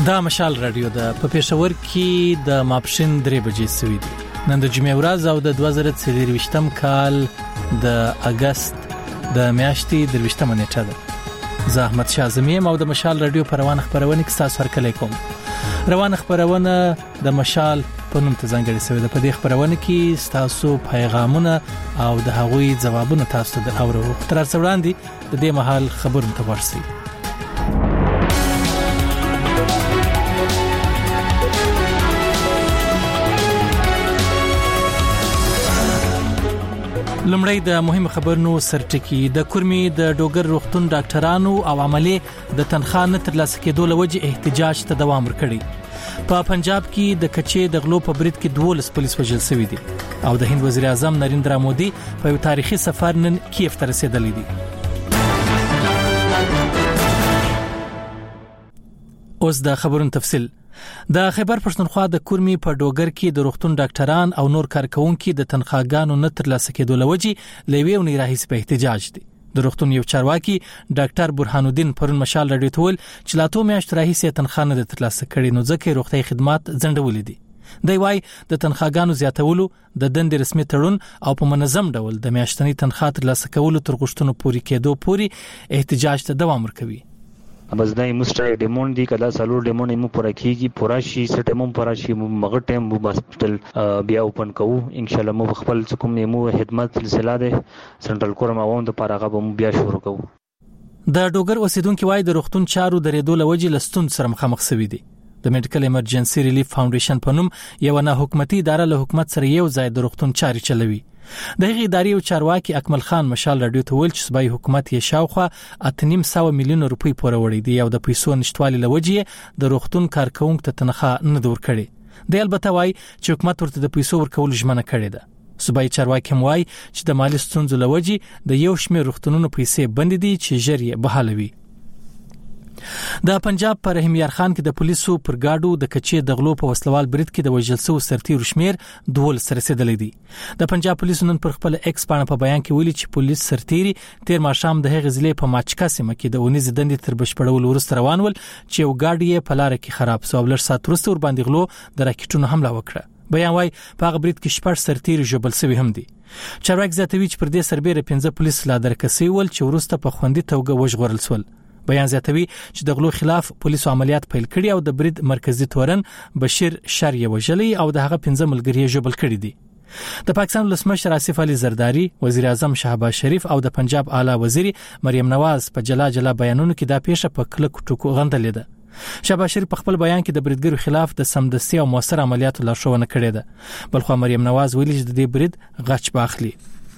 دا مشال رادیو ده په پېښور کې د ماپښین 3 بجې سوي دي. نن د جمعې ورځ او د 2023م کال د اگست د میاشتې 23مه نیټه ده. زه احمد شاه زمیم او د مشال رادیو په روانه خبرونه کې تاسو هرکلی کوم. روانه خبرونه د مشال په نوم ته ځانګړې شوې ده. په دې خبرونه کې تاسو پیغامونه او د هغوی ځوابونه تاسو ته اورو. تر څو وړاندې د دې مهال خبرونه تورسي. لمړی د مهم خبرونو سرټکی. د کورمي د ډوګر روغتون ډاکټرانو او عملي د تنخواه نه ترلاسه کېدو لوجه احتجاج ته دوام ورکړي. په پنجاب کې د کچې د غلو په برید کې 12 پولیس وژل شوي دي او د هند وزیر اعظم نریندرا مودي په یو تاریخي سفر نن کیف ته رسیدلی دي. اوس د خبرونو تفصیل. د خیبر پښتونخوا د کورمي په ډوګر کې د روغتون ډاکټران او نور کارکونکو د تنخواګانو نه ترلاسه کېدو لوجه لوي او نه راهیس په احتجاج دي. د روغتون یو چارواکي ډاکټر برهان الدین پرون مشال رادیو ته ویل چې لا 2 میاشتې راهیس تنخواه نه ترلاسه کړي نو ځکه روغتي خدمات ځنډولې دي. دی وايي د تنخواګانو زیاتولو د دندې رسمي تړون او په منظم ډول د میاشتنی تنخواه ترلاسه کولو تر غوښتنو پوري کېدو پوري احتجاج ته دوام ورکوي. بس دای مستری ډیمون دی کله سالو ډیمون مو پوره کیږي پوره شي سټمم پوره شي مغه ټیم مو هسپټل بیا اوپن کوو ان شاء الله مو خپل کوم نیمو خدمت سلسله ده سنټرل کورم اووم د پارغه به بیا شروع کوو. د ډوګر اوسیدونکو وای د روغتون چارو درېدو لوجه لستون سره مخامخ شوی دي. د میډیکل ایمرجنسي ریلیف فاونډیشن په نوم یو نه حکومتي اداره له حکومت سره یو ځای د روغتون چاري چلوي. دغه ادارې او چارواکي اکمل خان مشال رادیو ته ویل چې صوبایي حکومت یې شاوخوا 8.5 میلیون روپۍ پورې وړي دي او د پیسو نشټوالي لوجه د روغتون کارکونکو ته تنخواه نه دور کړي. د البته وای چې حکومت ورته د پیسو ورکول ژمنه کړې ده. صوبایي چارواکي هم وای چې د مالی ستونزو لوجه د یو شمېر روغتونونو پیسې بند دي چې ژر یې بحالوي. د پنجاب پر رحیم یار خان کې د پولیسو پر گاډو د کچې د غلو په وسلوال برید کې د وژل شوو سرتیرو شمیر 12 رسیدلی دي. د پنجاب پولیسو نن پر خپل ایکس باندې په بیان کې ویلي چې پولیس سرتیري تیر ماښام د هغې ضلع په ماچکا سیمه کې د اونیز دندې تر بشپړولو وروسته روان ول چې یو گاډي یې په لار کې خراب شو او لږ ساعت وروسته ور باندې غلو د راکټونو حمله وکړه. بیان وايي په هغه برید کې 6 سرتیري ژوبل شوي هم دي. چارواکي زیاتوي چې پر دې سربېره 15 پولیس لا درکسي ول چې وروسته په خوندي توګه وژغورل شول. بیان زیاتوي چې د غلو خلاف پولیسو عملیات پیل کړي او د برید مرکزی تورن بشیر شریعه وجلی او د هغه 15 ملګری ژوبل کړي دي. د پاکستان ولسمشر آصف علي زرداری، وزیر اعظم شهباز شریف او د پنجاب اعلی وزیر مریم نواز په جلا بیانونو کې دا پیښه په کلک ټکو غندلې ده. شهباز شریف په خپل بیان کې د بریدګرو خلاف د سمدستي او موثر عملیاتو لارښوونه کړې ده. بلخو مریم نواز ویلي چې د دې برید غچ باخلي.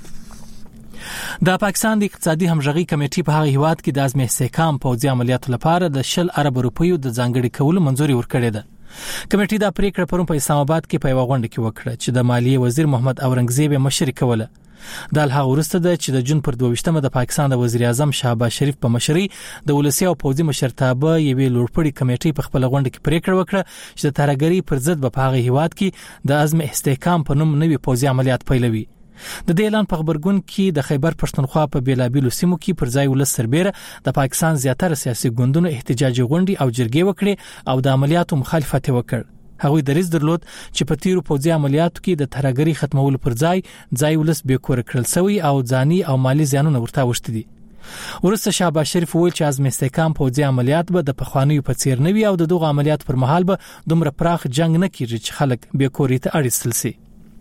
د پاکستان د اقتصادي همغږي کمیټې په هغه هیواد کې د ازمه استحکام پوځي عملیاتو لپاره د 10 ارب روپیو د ځانګړي کولو منځوري ورکړې ده. کمیټې دا پریکړه پرون په اسلام آباد کې په یو غونډه کې وکړه چې د مالیې وزیر محمد اورنګزیب مشري کوله. د الها ورسته ده چې د جون پر 22مه د پاکستان د وزیر اعظم شهباز شریف په مشرۍ د ولسی او پوځي مشرتابه یوې لوړپوړي کمیټې په خپل غونډه کې پریکړه وکړه چې د ترهګری پر ضد په هغه هیواد کې د ازمه استحکام په نوم نوې پوځي عملیات پیلوي. د دې اعلان په خبرګون کې د خیبر پښتونخوا په بیلابیلو سیمو کې پر ځای ولس سربېره د پاکستان زیاتره سیاسي ګوندونو احتجاجي غونډې او جرګې وکړې او د عملیاتو مخالفت وکړ. هغوی دریځ درلود چې په تیرو پوځي عملیاتو کې د ترهګری ختمولو پر ځای ولس بیکور کړل شوی او ځاني او مالی زیانونه ورته وشته دي. ورسته شهباز شریف ویل چې ازمه استحکام پوځي عملیات به د پخوانیو په څیر نه وي او دغه عملیات پر مهال به دومره پراخ جنگ نه کیږي چې خلک بیکوري ته اړیستل شي.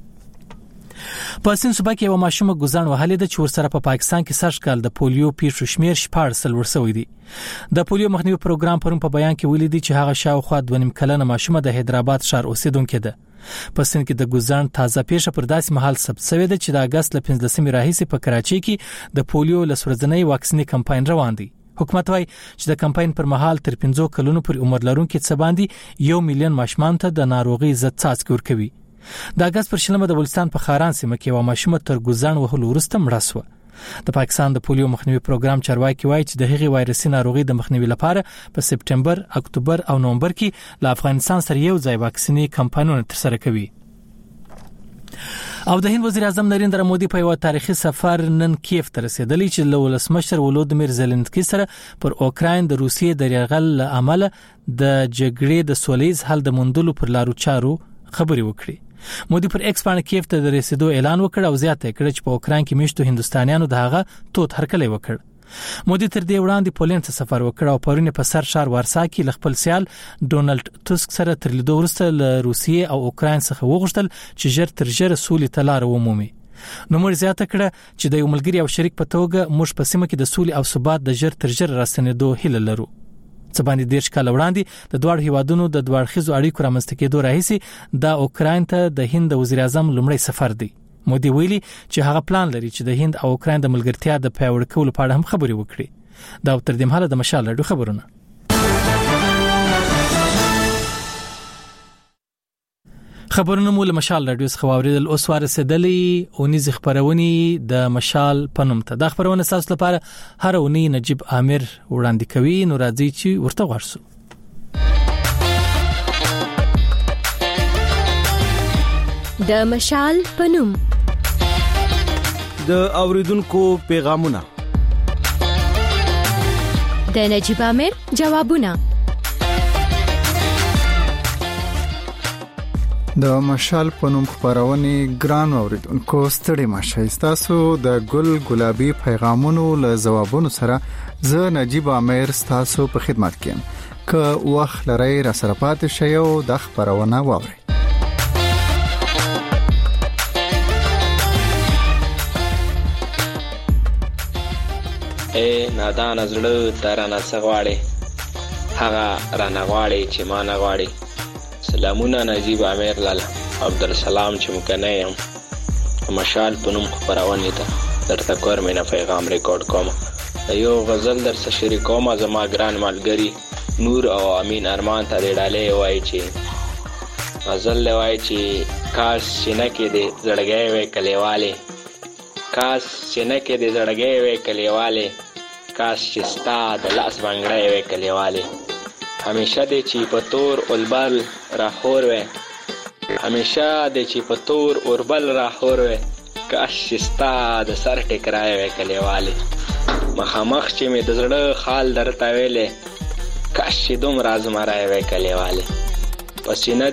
په سین صوبه کې یو ماشومه ګزان وهلې ده چې ورسره په پاکستان کې سږ کال د پولیو پیښو شمیر 14 ورسوي دي. د پولیو مخنیوي پروګرام پرون په بیان کې ویلي دي چې هغه شاوخوا 2.5 کلنه ماشومه د حیدرآباد ښار اوسیدونکې ده. په سین کې د ګزان تازه پیښه پر داسې محل ثبت شوې ده چې د اگست ل 15 راهیسې په کراچۍ کې د پولیو لسورځنۍ واکسیني کمپاین روان دی. حکومت وايي چې د کمپاین پر مهال تر 15 کلونو پر عمر لرونکو څخه باندې 1 میلیون ماشومان ته د ناروغي ضد څاڅکي ورکوي. د اگست پر شلمه د ولستان په خاران سیمه کې یو ماشومه تر ګزان وهلو وروسته مړه شوه. د پاکستان د پولیو مخنیوي پروګرام چارواکي وایي چې د هغې وایرسي ناروغي د مخنیوي لپاره په سپټمبر، اکتوبر او نومبر کې له افغانستان سره یو ځای واکسیني کمپاینونه ترسره کوي. او د هند وزیر اعظم نریندرا مودي په یو تاریخي سفر نن کیف ته رسیدلی چې له ولسمشر ولودمیر زيلنسکي سره پر اوکراین د روسیې د یرغل عمل د جګړې د سولېز حل د موندلو پر لارو چارو خبري وکړي. مودي پر ایکس باندې کیف ته د رسیدو اعلان وکړ او زیاته کړ چې په اوکراین کې میشتو هندستانیانو دغه توت هرکلی وکړ. مودي تر دې وړاندې پولند ته سفر وکړ او پرونه په سر شهر وارسا کې خپل سیال ډونالد ټسک سره تر لیدو وروسته له روسیې او اوکراین څخه وغوښتل چې ژر تر ژره سولې ته لار ومومي. نو موږ زیاته کړه چې د یو ملګری او شریک په توګه موږ په سیمه کې د سولې او ثبات د ژر تر ژره راستنېدو هیله لرو. څه باندې 10 کال وړاندې د دوه هیوادونو د دوه اړخیزو اړیکو رامنځته کېدو راهیسي د اوکراین ته د هند وزیر اعظم لومړی سفر دی. مودي ویلي چې هغه پلان لري چې د هند او اوکراین د ملګرتیا د پیاوړي کولو په اړه هم خبري وکړي. دا تر دې مهاله د مشال راډیو خبرونه. خبرونه مو له مشال راډیو څخه واوریدل. اوس ورسېدلې اونیز خبرونه د مشال پنوم ته. د خبرونه اساس لپاره هر اونۍ نجيب عامر وړاندې کوي. نو راځي چې ورته ورسو. د مشال پنوم د اوریدونکو پیغامونه، د نجيب عامر جوابونه. د مشال پنوم خبرونه ګران اوریدونکو ستړي ماشه. تاسو د ګل ګلابي پیغامونو له جوابونو سره زه نجيب عامر تاسو په خدمت کې یم. که وخت لري را سره پاتې شئ او د خبرونه واورئ. نادان زړه ترانه سغواړي هغه رانه غواړي چې ما نه غواړي. سلامونه نجيب عامر لاله عبدالسلام چې مکنه يم مشال پنوم خبرونه ته درته کور مینه پیغام ریکارډ کوم. یو غزل در سره شریکوم زما ګران ملګری نور او امین ارمان ته ډالې وای چې غزل وای چې کاش سینه کې دې زړګي وې کلیواله، کاش سینه کې دې زړګي وې کلیواله، کاش چې ستا د لاس بنگړې وې کلیواله. همیشه دې چې په تور اولبل راخور وې، همیشه دې چې په تور اوربل راخور وې، کاش چې ستا د سر ټکرای وې کلیواله. مخامخ چې مې د زړه خال درته ویلې، کاش چې دومره زمرای وې کلیواله. پسینه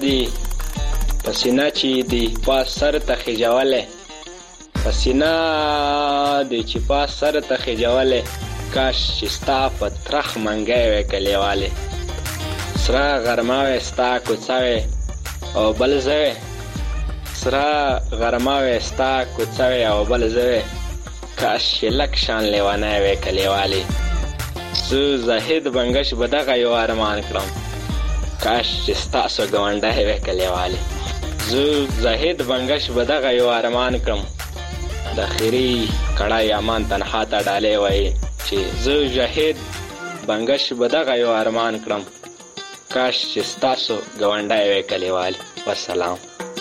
چې دی پاس سر ته خجواله، پسینه دی چې پاس سر ته خجواله، کاش چې ستا په ترخ منګای وې کلیواله. سره غرماوې ستا کوڅاوې او بل زوی، سره غرماوې ستا کوڅاوې او بل زوی، کاش چې لک شان لیوانای وې کلیواله. زه زاهد بنگش به دغه یو ارمان کړم، کاش چې ستاسو ګاونډی وې کلیواله. زه زاهد بنگش به دغه یو ارمان کړم، د اخري کړای امان تنها ته ډالې وای چې زه زاهد بنگش به دغه یو ارمان کړم، کاش چې ستاسو ګاونډی وې کلیواله. والسلام.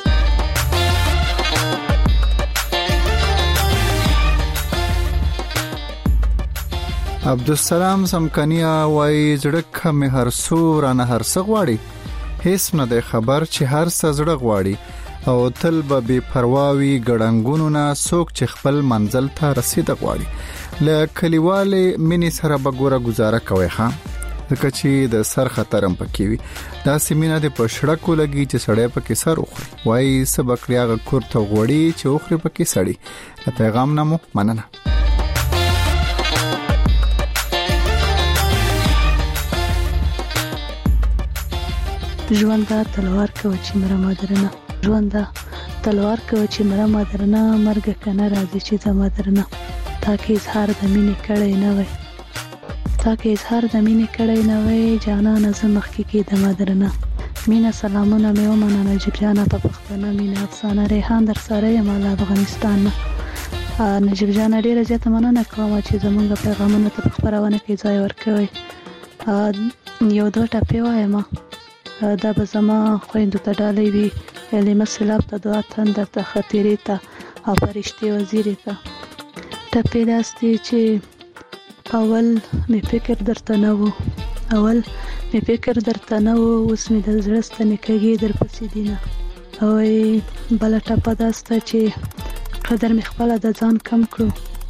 عبدالسلام سمکنیا وای زړه مې هر سو رانه هر څه غواړي، هیڅ نه دی خبر چې هر څه زړه غواړي، او تل به بے پرواوي ګړنګونو نه څوک چې خپل منزل ته رسید غواړي. له کلیواله مینې سره به ګوره گزاره کوي ها، ځکه چې د سر خطر هم پکې وي. دا سیمینه د پښړکو لګي چې سړی پکې سر وخوري، وای سبق لیاغه کورته غوړي چې وخوري پکې سړی. د پیغام نامو مننه. ژوند تلوار کوي چې مرما درنه، ژوند تلوار کوي چې مرما درنه، مرګ کنه راځي چې زما درنه. تا کې اظهار د مینې کړی نه وای، تا کې اظهار د مینې کړی نه وای، جانانه زه مخکې کېدم درنه. مینا سلامونه مې ومنه نجیب جانه په پښتنه مینا افسانه ریحان در سره یم له افغانستان نه. نجیب جانه ډیره زیاته مننه کوم چې زمونږ پیغامونه ته په خبرونه کې ځای ورکوي. یو دوه ټپې وایم دا به زما خویندو ته ډالۍ وي، لیمه سیلاب ته دعا تنده ته خطیرې ته او فرشتې وزیرې ته. ټپې داسې چې اول مې فکر درته نه و، اول مې فکر درته نه و، اوس مې د زړه ستنې کږې در پسې دینه. او بل ټپه داسته چې قدر مې خپل د ځان کم کړو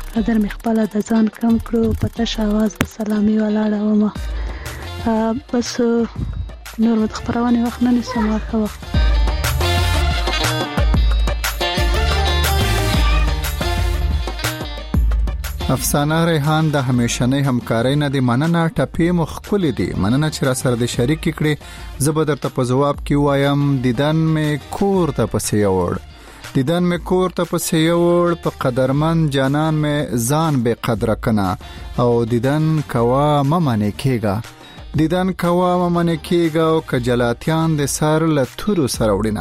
په تش आवाज د سلامي ولاړه ومه. بس نور د خبرونه وخت نه نسم واخه. افسانه ریحان د همیشنۍ همکارۍ نه دی مننه. ټپې مخ کولې دي مننه چې را سره د شریک کړي. زبر ته په جواب کې وایم دیدن مې کور ته پسې یوړ په قدرمن جانان مې ځان بے قدر کنا او دیدن کوا ممنه کېګا او کجلاتیان د سر لثرو سره وړینا.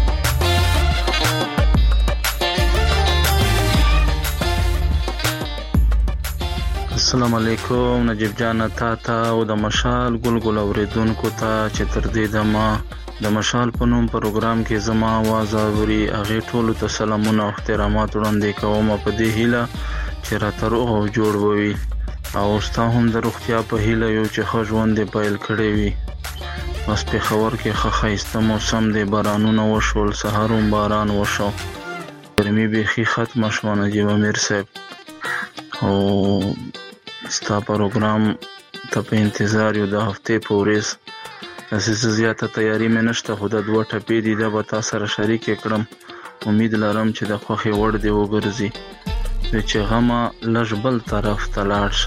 السلام علیکم نجیب جان تا او د مشال ګل اوریدونکو ته چې تر دې دمه د مشال په نوم پروګرام کې زما आवाज اوري هغه ټول ته سلامونه او احترامات وړاندې کوم په دې هیله چې راته روغ او جوړ وي او ستا هم د روغتیا په هیله یو چې ښه ژوند پیل کړی وي. بس په خبر کې ښایسته موسم دی، بارانونه وشول، سهار هم باران وشو، ګرمي بیخي ختمه شوه نجیب امیر صاحب. او ستا پروګرام ته په انتظار یو د هفتې په ورځ. اساسه زیاته تیاری مې نشته، خو د 2 ټپې دي د به تاسو سره شریک کړم. امید لرم چې د خوښي وړ دی وګرځي. چې غما لږ بل طرف ته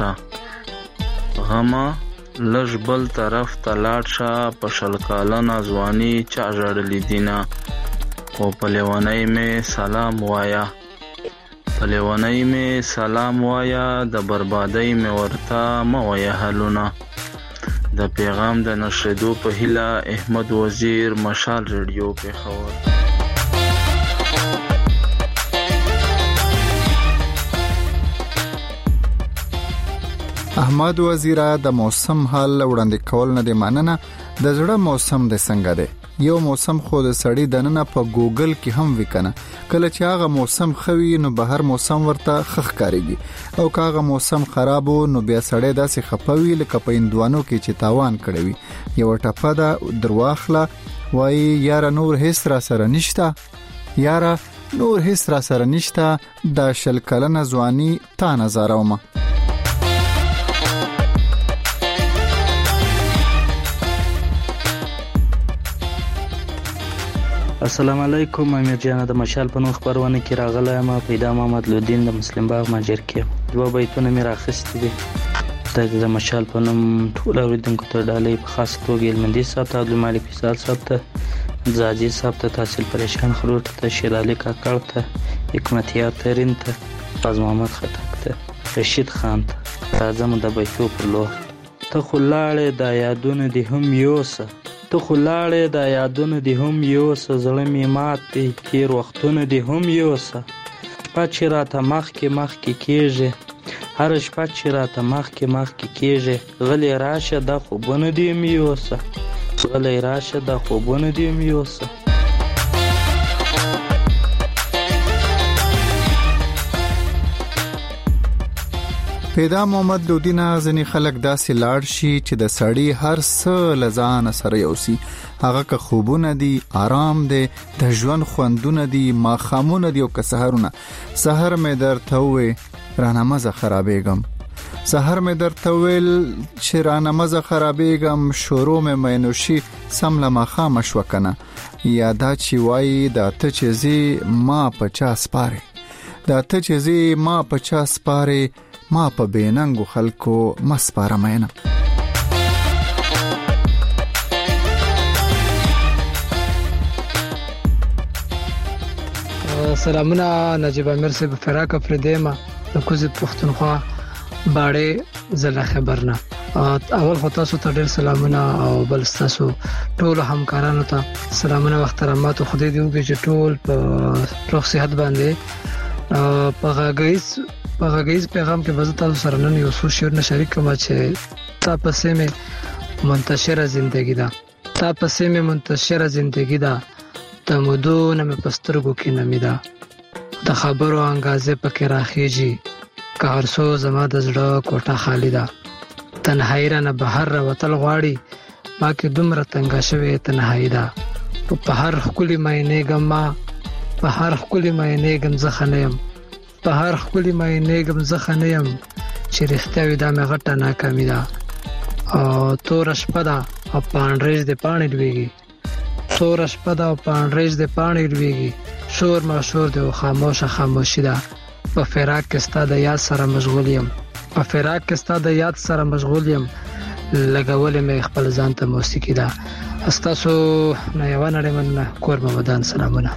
لاړ شه په شل کالنه ځواني چا ژړلې دینه او په لیونۍ مې سلام وایا د بربادۍ مې ورته مه وایه حلونه. د پیغام د نشریدو په هیله احمد وزیر، مشال ریډیو پېښور. احمد وزیر د موسم حال وړاندې کول نه دی مننه. د زړه موسم د څنګه دی؟ یو موسم خو د سړی دننه په ګوګل کې هم وکنه. کله چې هغه موسم خوي نو بهر موسم ورته خخ کاریږي او کاغه موسم خرابو نو بیا سړی داسې خپوي لکه په اندوانو کې چې تاوان کړوي. یو ټپه ده درواخله وای یاره نور هیڅ را سره نشته د شل کلنه ځواني تا نظرومه. السلام علیکم. امیر جان د مشال په نوم خبرونه کې راغلی ما پیدا محمد لودین د مسلم باغ ماجر کې 2 بیتونه مې راخستې دي. د مشال په نوم ټول اوریدونکو ته ډالۍ په خاص توګه المندي صاحب ته، عبدالمالک فیصل صاحب ته، زاجي صاحب ته، تحصیل پریشان خروټ ته، شیر علي کاکړ ته، حکمتیار ترین ته، فاز محمد خټک ته، رشید خان ته. راځم د بیتو پر لور. ته خو لاړې د یادونه دي هم یوسه زړه مې مات دی، تیر وختونه دي هم یوسه. شپه چې راته مخکې کېږي، هر شپه چې راته مخکې کېږي، غلی راشه د خوبونه دي هم یوسه. پیدا محمد لودینا ځنی خلک داسې لاړ شي چې د سړی هر څه لزان سره یوسي. هغه که خوبونه دي، آرام دی، د ژوند خوندونه دي، ماخامونه دي او که سحرونه. سحر مې درته وې رانمزه خرابېږم، شروع مې مینوشي سم له ماخامه شوه کنه. یادا چې وایي دا ته چې زی ما په چا سپارې ما په بیننګو خلکو مسپاره مینه. سلامونه نجیب امیر صاحب فراق افریدیما د کوزې پښتونخوا باړې زله خبرنه. اول خو تاسو ته ډېر سلامونه او بل تاسو ټول همکارانو ته سلامونه او احترامات. خدای دې وکړي چې ټول په روغ صحت باندې په غږیز پیغام کې وزت تاسو سره نن یو څو شعرونه شریک کوم چې تا پسې مې منتشره زندگی ده تمدون مې پسترګو کې نمیدا د خبرو انګازې پکې راخیږي که هر څو زما د زړه کوټه خالی ده. تنهایی را نه بهر وتل غواړي ما کې دومره تنګه شوې تنهایی ده په هر خولي مینه ګما په هر خولي مینه ګم زخنیم په هر خولي مینه ګم زخنیم چې رښتیا وي دا مې غټه ناکامي ده او تور شپه ده او پانډریز د پانی لويږي تور شپه ده او پانډریز د پانی لويږي شور ما شور ده او خاموشي ده په فراق کې ستاد یاد سره مشغول یم په فراق کې ستاد یاد سره مشغول یم لګولې مې خپل ځان ته موسیقي ده استاسو نه یو نړۍ من کور مودان سلامونه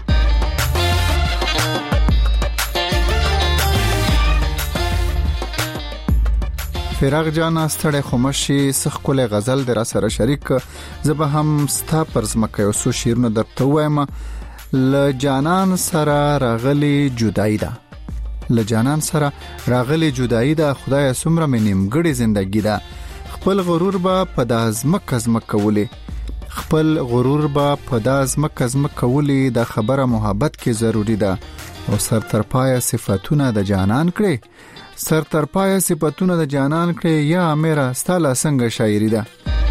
فراق جان ستړی خمشي سخ کوله غزل در سره شریک زبه هم ستا پر زمکه او سو شیرونه درته وایم ل جانان سره راغلی جدای ده ل جانان سره راغلی جدای ده خدای سمره مې نیمګړی زندگی ده خپل غرور به په دازمک کولی خپل غرور به په دازمک کولی د خبره محبت کې ضروری ده او سر تر پای صفاتونه د جانان کړي سر تر پای صفاتونه د جانان کړي یا میرا ستاله څنګه شاعری ده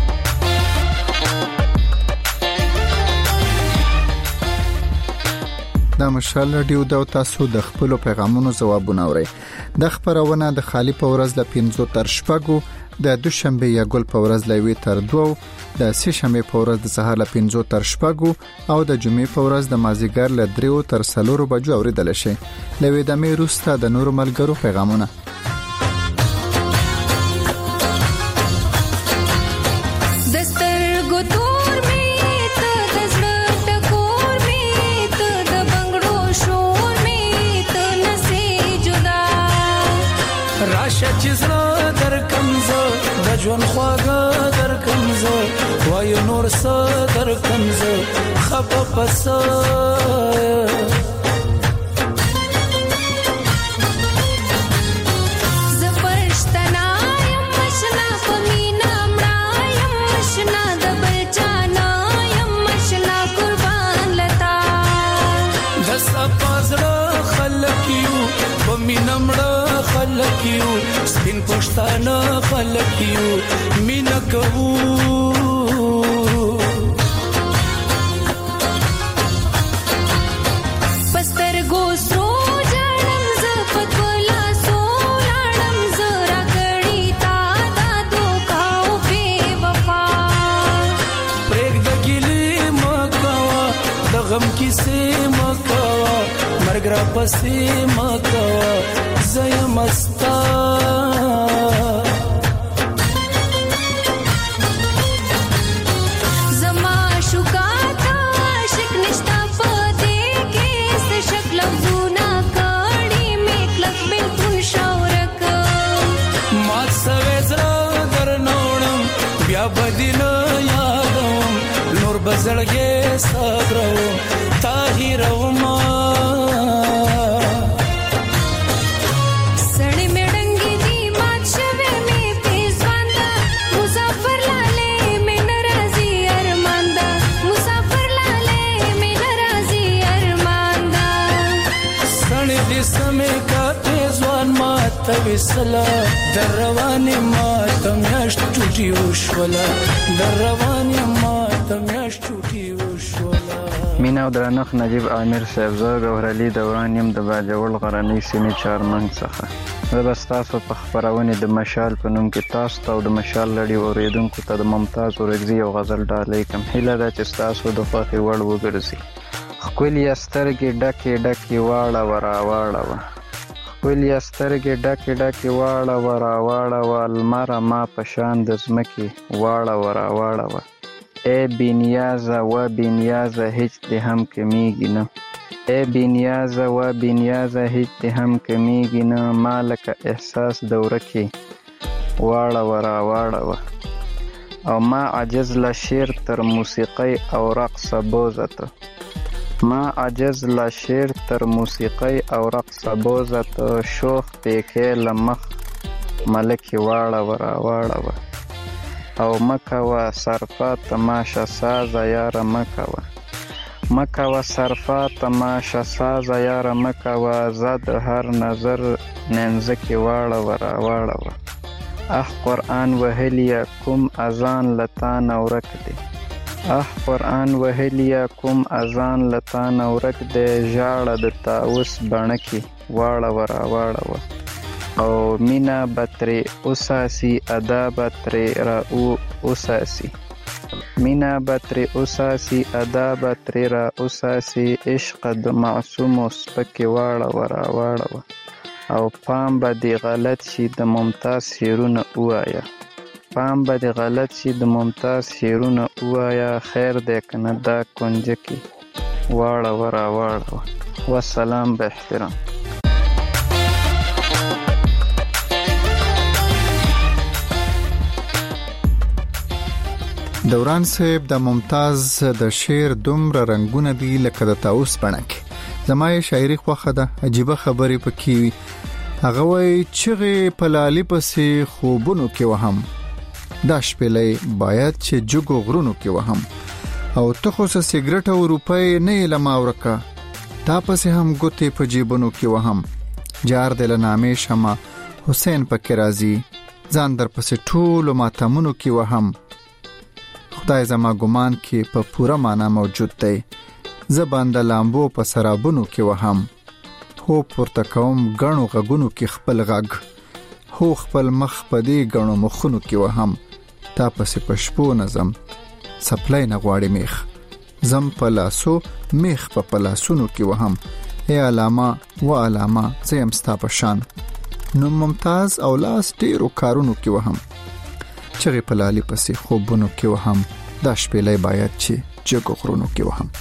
دا مشال رادیو د تاسو د خپل پیغامونو جوابونه اوري د خبرونه د خالی په ورځ ل 5 تر شپږو د دوشنبه یا ګل په ورځ ل 2 تر 2 د سه شنبه په ورځ د سهار ل 5 تر شپږو او د جمعې په ورځ د مازیګر ل 3 تر 4 بجو اوریدل شي لوي د مې روستا د نور ملګرو پیغامونه جون خواږه در کمزه وای نور سه در کمزه خپه پسه زپرشتنا یم مشنا پمینا مړایم مشنا د بچانا یم مشنا قربان لتا د سپازړه خلک یو پمینا مړه خلک یو سپین پښتانه خلک یو مینا کوو پستر ګوسو جړم ز پتولا سو لاړم ز راګړی تا دا دوکاو بے وفا پرېګ د ګلې مکوا د غم کیسې مکوا مرګ را پسې مکوا زیا مستا زما شوکاتا عاشق نشتا پدې کې څه شکل زونا کړي میکلک بلتون شاورک ما سويزرا درنوړم بیا بدین یادوم نور بزړګې صبرو طاهرو ما وسلا دروانه ماتم یاش ټوټي وشولا دروانه ماتم یاش ټوټي وشولا مینا درنخ نجیب عامر صاحب زه ګورالي دوران يم د باجوړ غرنۍ سیمې چارمن څخه زه بس تاسو په خبرونه د مشال په نوم کې تاسو ته د مشال لړۍ اوریدونکو ته د ممتاز اورګزي او غزل ډالۍ کوم هیله ده چې تاسو د خوښي وړ وګرځي خپل سترګې ډکه واړه ورا ولی سترګې ډکه واړه ورا المر ما پشان د زمکي واړه ورا ای بنیازه و بنیازه هیڅ دې هم کمیږي نه ای بنیازه و بنیازه هیڅ دې هم کمیږي نه مالک احساس دوره کې واړه ورا او ما عجز لا شعر تر موسیقي او رقص بوزته ما عجز لا شعر تر موسیقي او رقص بوزته شوخ پېکې لمخ ملکی واړه ورا او مکوا صرفا تماشا ساز یار مکوا صرفا تماشا ساز یار مکوا زد هر نظر ننزکی واړه ورا اخ قرآن وهلیا کوم اذان لتان ورک دی قرآن وهلیا کوم اذان لتان ورک د ژاړه د تاوس بڼکی واړه ورا واړه او مینا بتری اوساسی ادا بتری را او اوساسی مینا بتری اوساسی ادا بتری را اوساسی عشق د معصوم سپکی واړه ورا واړه او پام به دی غلط شي د ممتاز شیرونه وایا پام به دی غلط شي د ممتاز شیرونه وایا خیر دې کنه دا کنجکی واړه ورا واړه والسلام به احترام. دوران صاحب د ممتاز د شعر دومره رنگونه دي لکه د تاوس بڼکې. زمای شاعري خوخه ده عجیب خبرې پکې وي. هغه وای چې په لالي پسې خوبونو کې وهم دا شپلې باید چې جګو غرونو کې وهم او ته خو سیګریټ او روپۍ نه لما ورکا تا پسې هم ګوتې په جیبونو کې وهم جار دل نامې شمه حسین پکې راځي ځان در پسې ټول ماتمونو کې وهم خدای زما ګمان کې په پوره معنا موجود دی زباند لامبو په سرابونو کې وهم هو پورته کوم غنو غغونو کې خپل غږ هو خپل مخ په دې غنو مخونو کې وهم تا پسې پشپو نظم سپلای نه غواړي میخ زم په لاسو میخ په پلاسونو کې وهم ای علامه و علامه زم ستا په شان نو ممتاز او لاس ډیرو کارونو کې وهم چغې په لالي پسې خوبونو کې وهم دا شپېلې باید چې جګو غرونو کې وهم.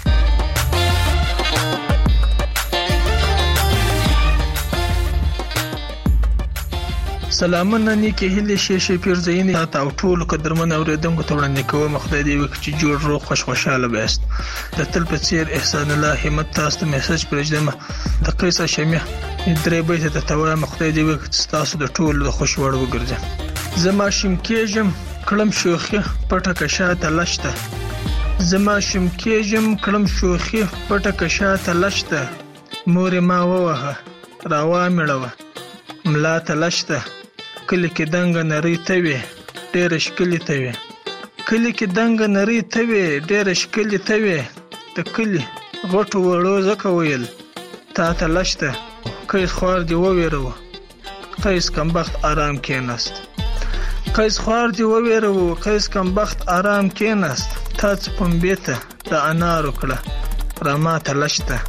سلامونه نیکه هلي شیشه پیرزینی تا او ټول قدرمن اوریدونکو ته وړاندې کوم خدای دې وکړي چې جوړ روغ خوشاله بهست د تل په څیر احسان الله همت تاسو ته میسج پرېږدم د قیصه شمه درې بیت ته توام خدای دې وکړي تاسو د ټول د خوش وړ وګرځي زما شم کېجم کلم شوخي پټه کشاته لشته زما شم کېجم کلم شوخي پټه کشاته لشته مور ما ووهه راوا مړوه ملا ته لشته کلی کې دنګ نری توي ډېر شکلی توي کلی کې دنګ نری توي ډېر شکلی توي ته کلی غټو وړو زکه ویل تا ته لشته قیس خوار دی وویرو قیس کمبخت آرام کېناست قیس خوار دی وویرو قیس کمبخت آرام کېناست تا څه پنبېته د انارو کړه راما ته لشته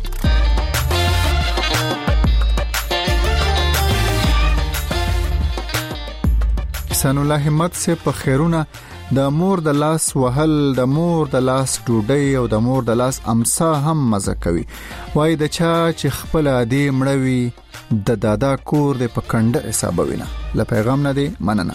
احسان الله همت سے په خیرونه د مور د لاس وهل د مور د لاس ډوډۍ او د مور د لاس امسا هم مزه کوي وای د چا چې خپل عادي مړوي د دادا کور د پکنده حسابوینه ل پیغام نه دی مننه.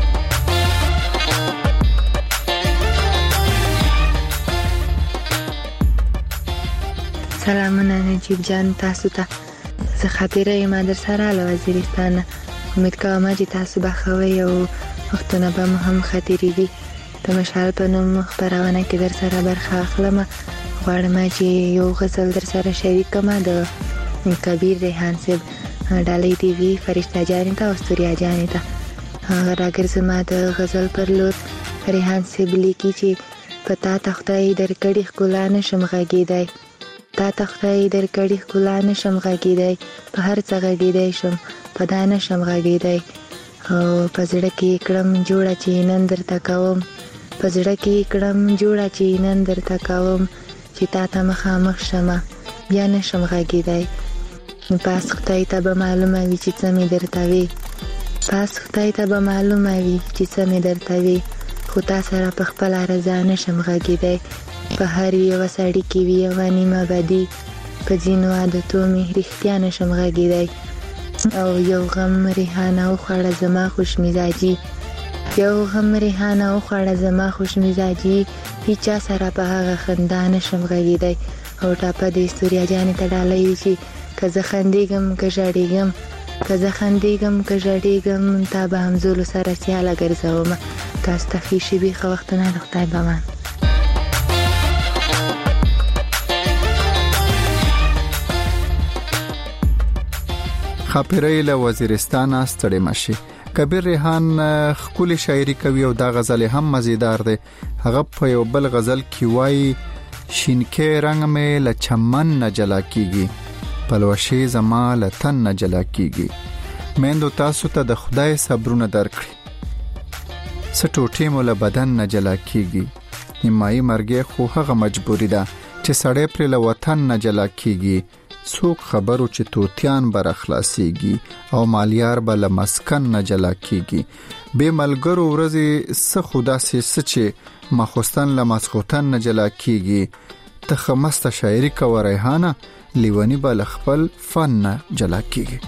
سلامونه نجیب جان تاسو ته زه خاطره یم در سره له وزیرستان امید کوم چې تاسو به خوي او وختونه به هم خاطرې دي د مشال په نوم خبرونه کې در سره برخه اخلم غواړم چې یو غزل در سره شریک کړم د کبیر ریحان صاحب ډالۍ دی وی فرشتہ جان ته او ستوري جان ته راګرځم د غزل پر لور ریحان صاحب لیکي چې پتا تختای درکړی ښکلا نشم غږیدای تا تختای درکړی ښکلا نشم غږیدای په هر څه غږیدای شم په دانه شم غږیدای او په زړه کې کړم جوړه چې نن درته کوم په زړه کې کړم جوړه چې نن درته کوم چې تا ته مخامخ شمه بیا نشم غږیدای پاس خدای ته به معلومه وي چې څه مې درته وي پاس خدای ته به معلومه وي چې څه مې درته وي خو تا سره په خپله رضا نشم غږیدای په هر یوه سړي کې وي یوه نیمه بدي په ځینو عادتو مې رښتیا نشم غږیدای او یو غم ریحانه وخوړه زما خوش مزاجي یو غم ریحانه وخوړه زما خوش مزاجي هیچا سره په هغه خندا نشم غږیدای او ټاپه د ستوریا جانې ته ډالۍ وي چې که زه خندېږم که ژړېږم که زه خندېږم که ژړېږم تا به همزولو سره سیاله ګرځومه تاسو ته ښې شېبې ښه وختونه د خدای په امان. خاپیرې له وزیرستانه ستړې مشي کبیر ریحان خپل شاعري کوي او دا غزل هم مزیدار دی. هغه په یو بل غزل کې وایي شینکې رنگ مې له چمن نه جلا کیږي، پلوشي زما له تن نه جلا کیږي. میندو تاسو ته د خدای صبرونه درکړي، سټوټې مو له بدن نه جلا کیږي. نیمایي مرګ خو هغه مجبوری ده چې سړی پر له وطن نه جلا کیږي. څوک خبرو چې توتیان بر اخلاصيږي او مالیار بل مسکن نه جلا کیږي. به ملګرو ورځي س خدا سي سچې مخوستن له مسخوتن نه جلا کیږي. ته خمسته شاعري کوي ریحانه، لیونی بل خپل فن نه جلا کیږي.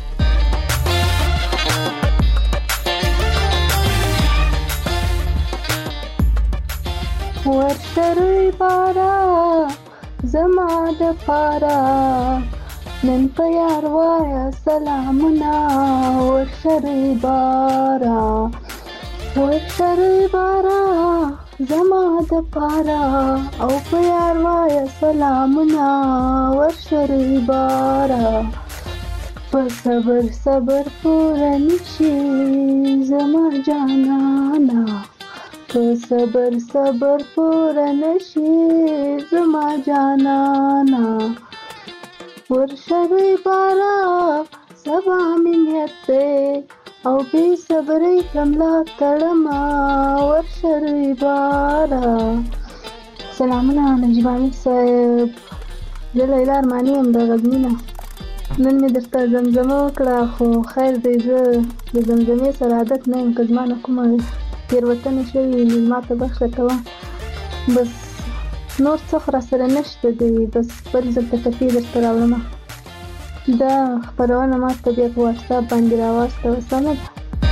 ورشروی بارا زما د پارا نن په یار وایا سلامونه. ورشروی بارا زما د پارا او په یار وایا سلامونه. ورشروی بارا په صبر صبر پوره نشي زما جانانا، په صبر صبر پوره نشي زما جانانا. ورشروی بارا سبا منیت دی او بی صبری کملا تړما. ورشروی بارا. سلامونه نجیب امیر صاحب، زه لیلا ارماني یم د غزني نه. نن مې درته زمزمه وکړه خو خیر دی زه د زمزمې سره عادت نه یم، که زما نه کومه تیروتنه شوي ما ته بخښه کوه. بس نور څه را سره نشته دی، بس بل ځل ته ټپې درته راوړمه. دا خپرونه ما ته بیا په واتساپ باندې راواستوه، سمه ده؟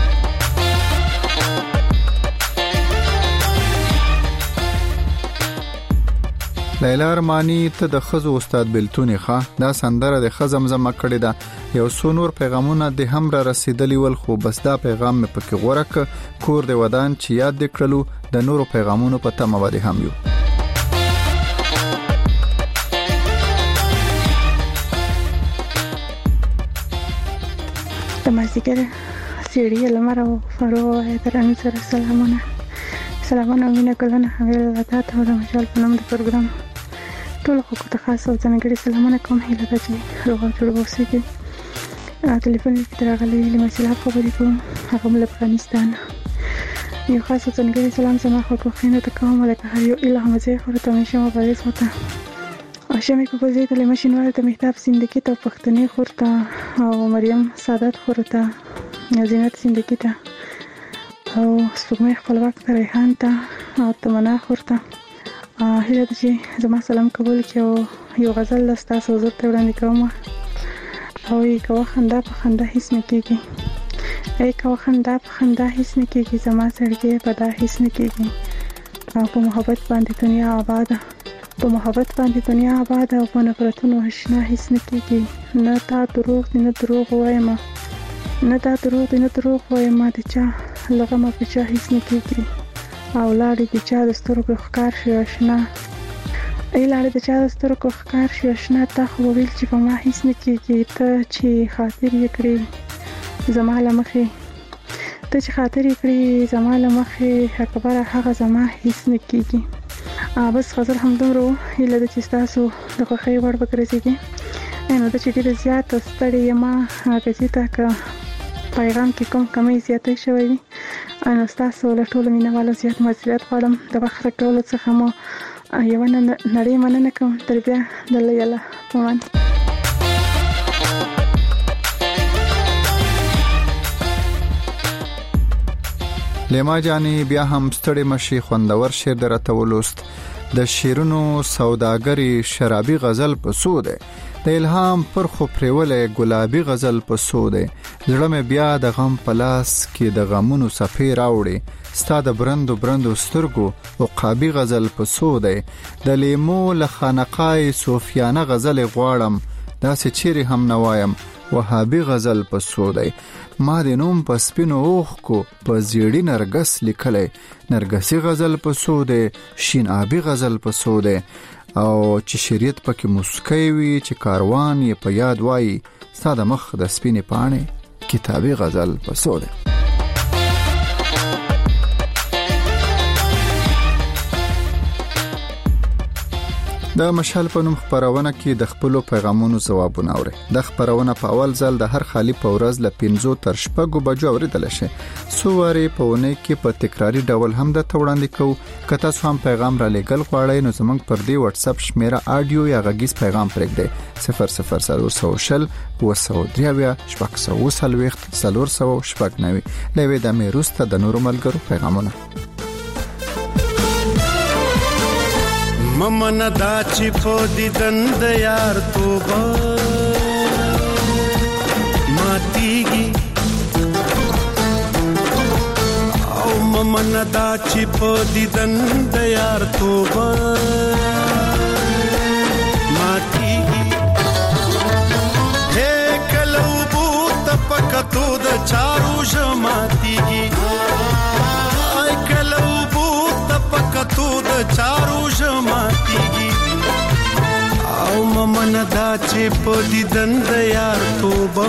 لیلا ارمانی ته د خزو استاد بلتونی ښه دا سندره د خزمزمه کړې ده. یو څو نور پیغامونه د هم را رسیدلی ول خو بس دا پیغام مې پکې غوړه ک کور د ودان چې یاد دکړلو د نورو پیغامونو په تمه باندې هم یو. د مازیګر سیړي لمر او فرو درنه سره سلامونه وینه کلونه حویل راته ته د مشال په نوم د پروګرام ټول خو ته خاص او ځانګړي سلامونه کوم. هیله ده چې روغ جوړ اوسئ. ټلیفون کې راغلي لمسله خبرې کوم، هغه مل افغانستان. یو خاص او ځانګړي سلام زما خو خینه ته کوم، لکه هر یو اله مزه خو ته مشه مبارک وته. او شمه په وزې ته لمشینوال ته مهتاب زندگی ته پښتني خورته او مریم سعادت خورته، زینت زندگی ته او سپوږمۍ خپلواک ریحان ته او تمنا خورته. هیله ده چې زما سلام قبول کړئ او یو غزل تاسو حضور ته وړاندې کوم. او یو خندا په خندا هیڅ نه کیږي، یو خندا په خندا هیڅ نه کیږي، زما سړی په دا هیڅ نه کیږي. او په محبت باندې دنیا آباده، په محبت باندې دنیا آباده او په نفرتونو آشنا هیڅ نه کیږي. نه تا دروغ دی نه دروغ وایم، نه تا دروغ دی نه دروغ وایم، د چا لغمه په چا هیڅ نه کیږي. او لاړې د چا د سترګو ښکار شي آشنا، ای لاړې د چا د سترګو ښکار شي آشنا. تا خو ویل چې په ما هیڅ نه کیږي، ته چې خاطر یې کړې زما له مخې، ته چې خاطر یې کړې زما له مخې، اکبره هغه زما هیڅ نه کیږي. بس غزل همدومره. هیله ده چې تاسو د خوښۍ وړ وګرځېږي. نو دا چې ډېره زیاته ستړې یم غزې ته که پیغام کې کوم کمی زیاتی شوی وي، نو ستاسو له ټولو مینهوالو زیات معذرت غواړم. د وخت راکولو څخه مو یوه نړۍ مننه کوم. تر بیا د الله یاله پمان. لیما جانی بیا هم ستړي مشي، خوندور شعر درته ولوست. د شیرونو سوداګری شرابي غزل په سوده، د الهام پر خو پرولې ګلابي غزل په سوده. زړه مې بیا د غم پلاس کې د غمونو صفې راوړي، ستا د برندو سترګو او قابي غزل په سوده. د لیمو له خانقای صوفیانه غزل غواړم، داسې چیرې هم نوایم وهابي غزل په سوده. ما د نوم په سپینو اوخ کو په زیړی نرګس لیکلې، نرګسي غزل په سوده، شین آبي غزل په سوده. او چې شریعت پکې مسکی وي، چې کاروان یې په یاد وایي، ساده مخ د سپینې پاڼې کتابي غزل په سوده. د مشال په نوم خبرونه کې د خپل پیغامونو ځوابونه اوري. د خبرونه په اول ځل د هر خالی په ورځ ل 15 تر 6 بجو اوریدل شي. سوواري په ونه کې په تکراری ډول هم د توړاندې کو. کته سو هم پیغام را لګل غواړئ نو زموږ پر دی واتس اپ شمیره آډیو یا غږیز پیغام پرېږدئ 0000 وسودریاویا شپږ سلويخت سلور سو شپږ نوي لوي د میروسته د نورو ملګرو پیغامونه. ممن دا چې په دیدن د یار توبه ماتیږي او ممن دا چې په دیدن د یار توبه ماتیږي هې کلو بوت پکتو د چارو ژماتیږي آی کلو بوت پکتو د چارو ژماتیږي او ممن دا چې په دیدن د یار توبه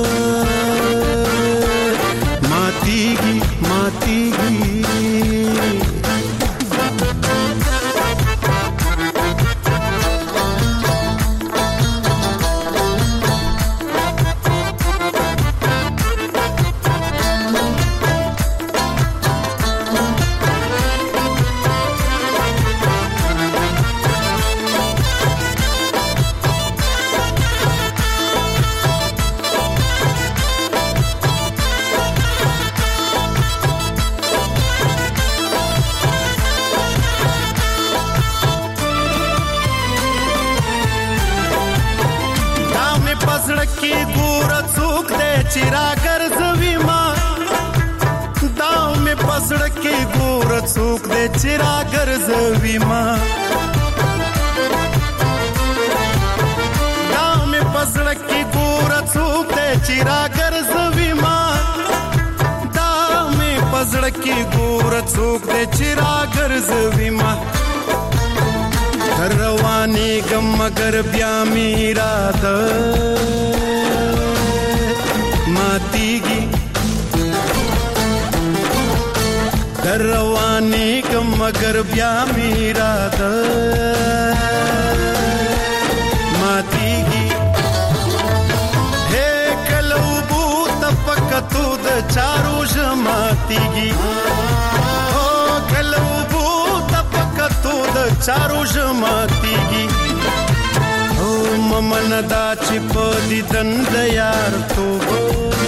ماتیږي ماتیږي. چرا ګرځوي ما دا مې پزړه کې ګور څوک دې چرا ګرځوي ما دا مې پزړه کې ګور څوک دې چرا ګرځوي ما رواني غم مگر بیا میرا د ماتيږي رواني کم مگر بیا میرا د ماتیږي هې کلو بوت پکتو د چارو ژماتیږي او کلو بوت پکتو د چارو ژماتیږي او ممن دا چې په دیدن د یار توبه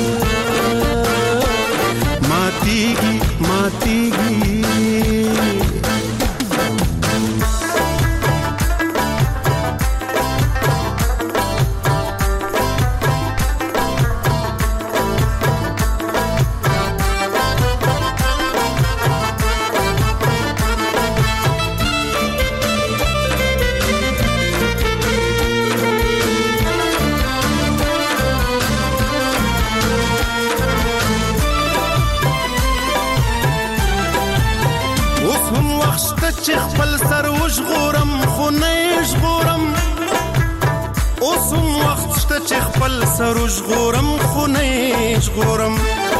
ماتیږي ماتیږي. چې خپل سر وژغورم خو نه ژغورم اوس هم وخت شته چې خپل سر وژغورم خو نه ژغورم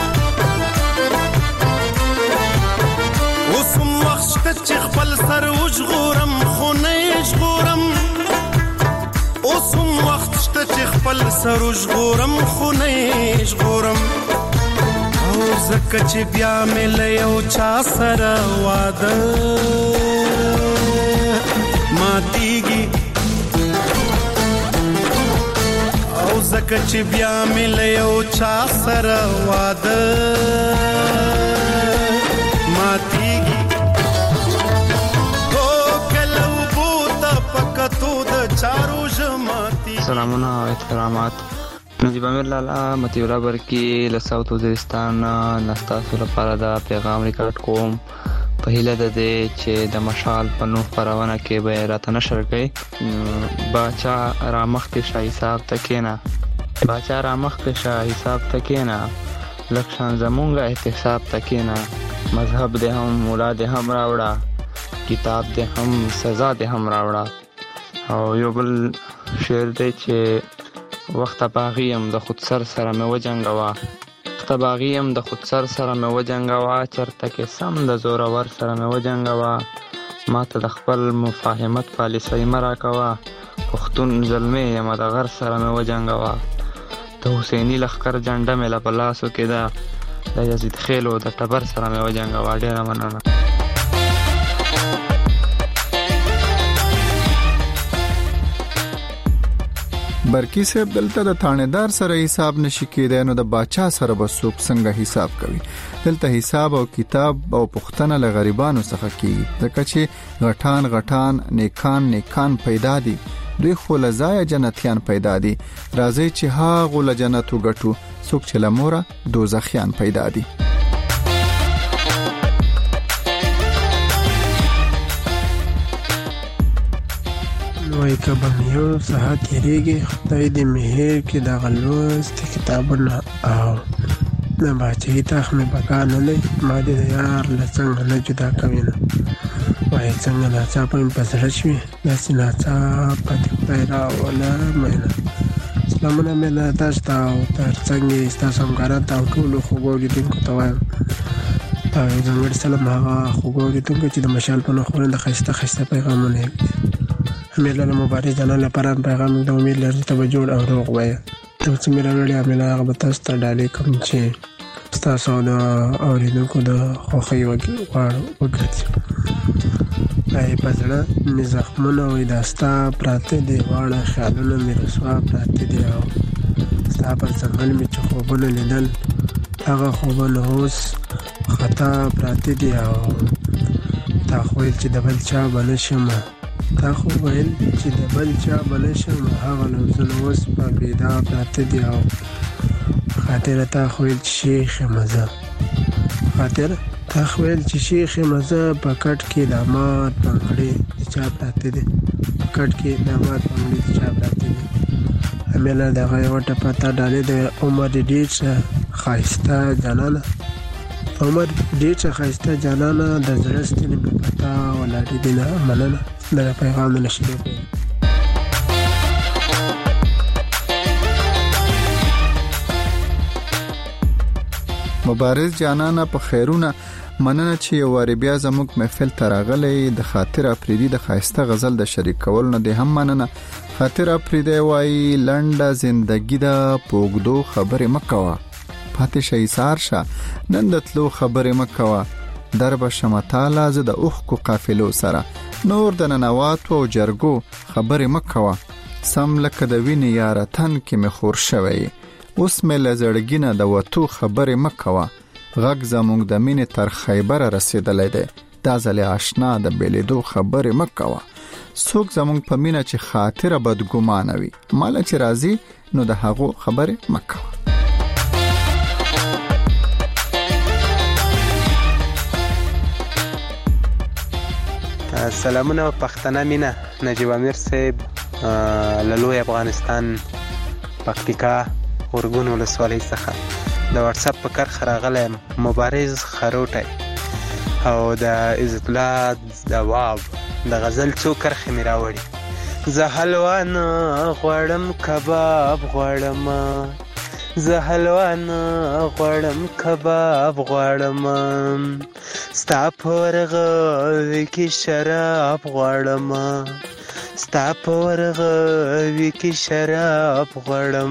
اوس هم وخت شته چې خپل سر وژغورم خو نه ژغورم اوس هم وخت شته چې خپل سر وژغورم خو نه ژغورم او زکه چې بیا مې له یو چا سره واده ماتیږي او زکه چې بیا مې له یو چا سره واده ماتیږي او کلو بوت پکتو د چارو ژماتیږي. سلامونه او احترامات. نجیب امیر لالا مطیع الله برکی له ساوث وزیرستان نستاسو لپاره دا پیغام ریکارډ کوم په هیله ده چې د مشال په نوم خبرونه کې به راته نشر کړي. باچا رامخ کې شاه حساب تکینا باچا رامخ کې شاه حساب تکینا لکشان زمونږه احتساب تکینا مذهب دې هم مولا دې هم راوړه کتاب دې هم سزا دې هم راوړه. او یو بل شعر دی چې وخت باغیم د خود سر سره مې وجنګوا وخت باغیم د خود سر سره مې وجنګوا چرته کې سم د زورور سره مې وجنګوا ما ته د خپل مفاهمت پالیسۍ مه راکوه، پښتون زلمی یم د غر سره مې وجنګوه. د حسیني لښکر جنډه مې له په لاسو کې ده، د یزید خیلو د ټبر سره مې وجنګوه. ډېره مننه. برکی صاحب دلته د تانیدار سره حساب نشي کېدای، نو د باچا سره به څوک څنګه حساب کوي؟ دلته حساب او کتاب او پښتنه له غریبانو څخه کیږي، ځکه چې غټان نیکان پیدا دي، دوی خو له ځایه جنتیان پیدا دي. راځي چې هاغو له جنتو ګټو، څوک چې له موره دوزخیان پیدا دي. وای کبه یو ساعت یریږي، خدای دې مهر کې د غلوست کتابونه او نه باچې تاخ مې پکا نه لې، ما دې یار له څنګه نه جدا کوي نه. وای څنګه ناڅاپه مې په زړه شوې، داسې ناڅاپه دې خدای راوله مینه. سلامونه مې له تاسو ته او تر څنګ یې ستاسو همکارانو ته او ټولو خوږو اورېدونکو ته وایم. او یو ځانګړی سلام هغه خوږو اورېدونکو چې د مشال په نښونه د ښایسته پیغامونه یې امیله له مبارز جانان لپاره پیغام د امید لري ته به جوړ او روغ وایه. ته چې مې راوړې امیله هغه به تاسو ته ډالۍ کوم چې ستاسو د اورېدونکو د خوښۍ وګرځي. ای په زړه مې زخمونه وای دا ستا پراته دي، واړه خیالونه مې رسوا پراته دي، او ستا پر ځنګل مې چې خوبونه لیدل هغه خوبونه اوس خطا پراته دي. او تا خو ویل چې د بل چا به نه شم، هغه لفظونه اوس په پیدا پراته دي. او خاطره تا خو ویل چې شیخ مزه، په کټ کې داماد پنګړې د چا پراته دي، امیله دغه یوه ټپه تا ډالۍ د عمر ډېر ښایسته جانانه، د زړه ستنې مې په تا ولاړې دي. نه مننه د پیغام د نشیدو کوي. مبارز جانانه په خیرونه، مننه چې یو واری بیا زموږ محفل ته راغلی. د خاطر افریدي د ښایسته غزل د شریک کولو نه دې هم مننه. خاطر افریدي وایي لنډه زندګي ده، پوږدو خبرې مه کوه، پاتې شي سار شه، نن د تلو خبرې مه کوه، در به شمه تاله زه د اوښکو قافلو سره، نور د ننواتو او جرګو خبرې مه کوه، سم لکه د وینې یاره تن کې مې خور شوی، اوس مې له زړګي نه د وتو خبرې مه کوه، غږ زموږ د مینې تر خیبره رسېدلی دی، دا ځلې آشنا د بېلېدو خبرې مه کوه، څوک زموږ په مینه چې خاطره بدګمانه وي، ماله چې راځي نو د هغو خبرې مه کوه. سلامونه پښتنه مینه، نجیب امیر صاحب له لوی افغانستان پکتیکا اورګون ولسوالۍ څخه د واتساپ په کرښه راغلی یم. مبارز خروټی او د عزت الله دواب د غزل څو کرښې مې راوړي. زه حلوا نه غواړم کباب غواړم، زه حلوا نه غواړم کباب غواړم، ستا په ورغوي کې شراب غواړم، ستا په ورغوي کې شراب غواړم،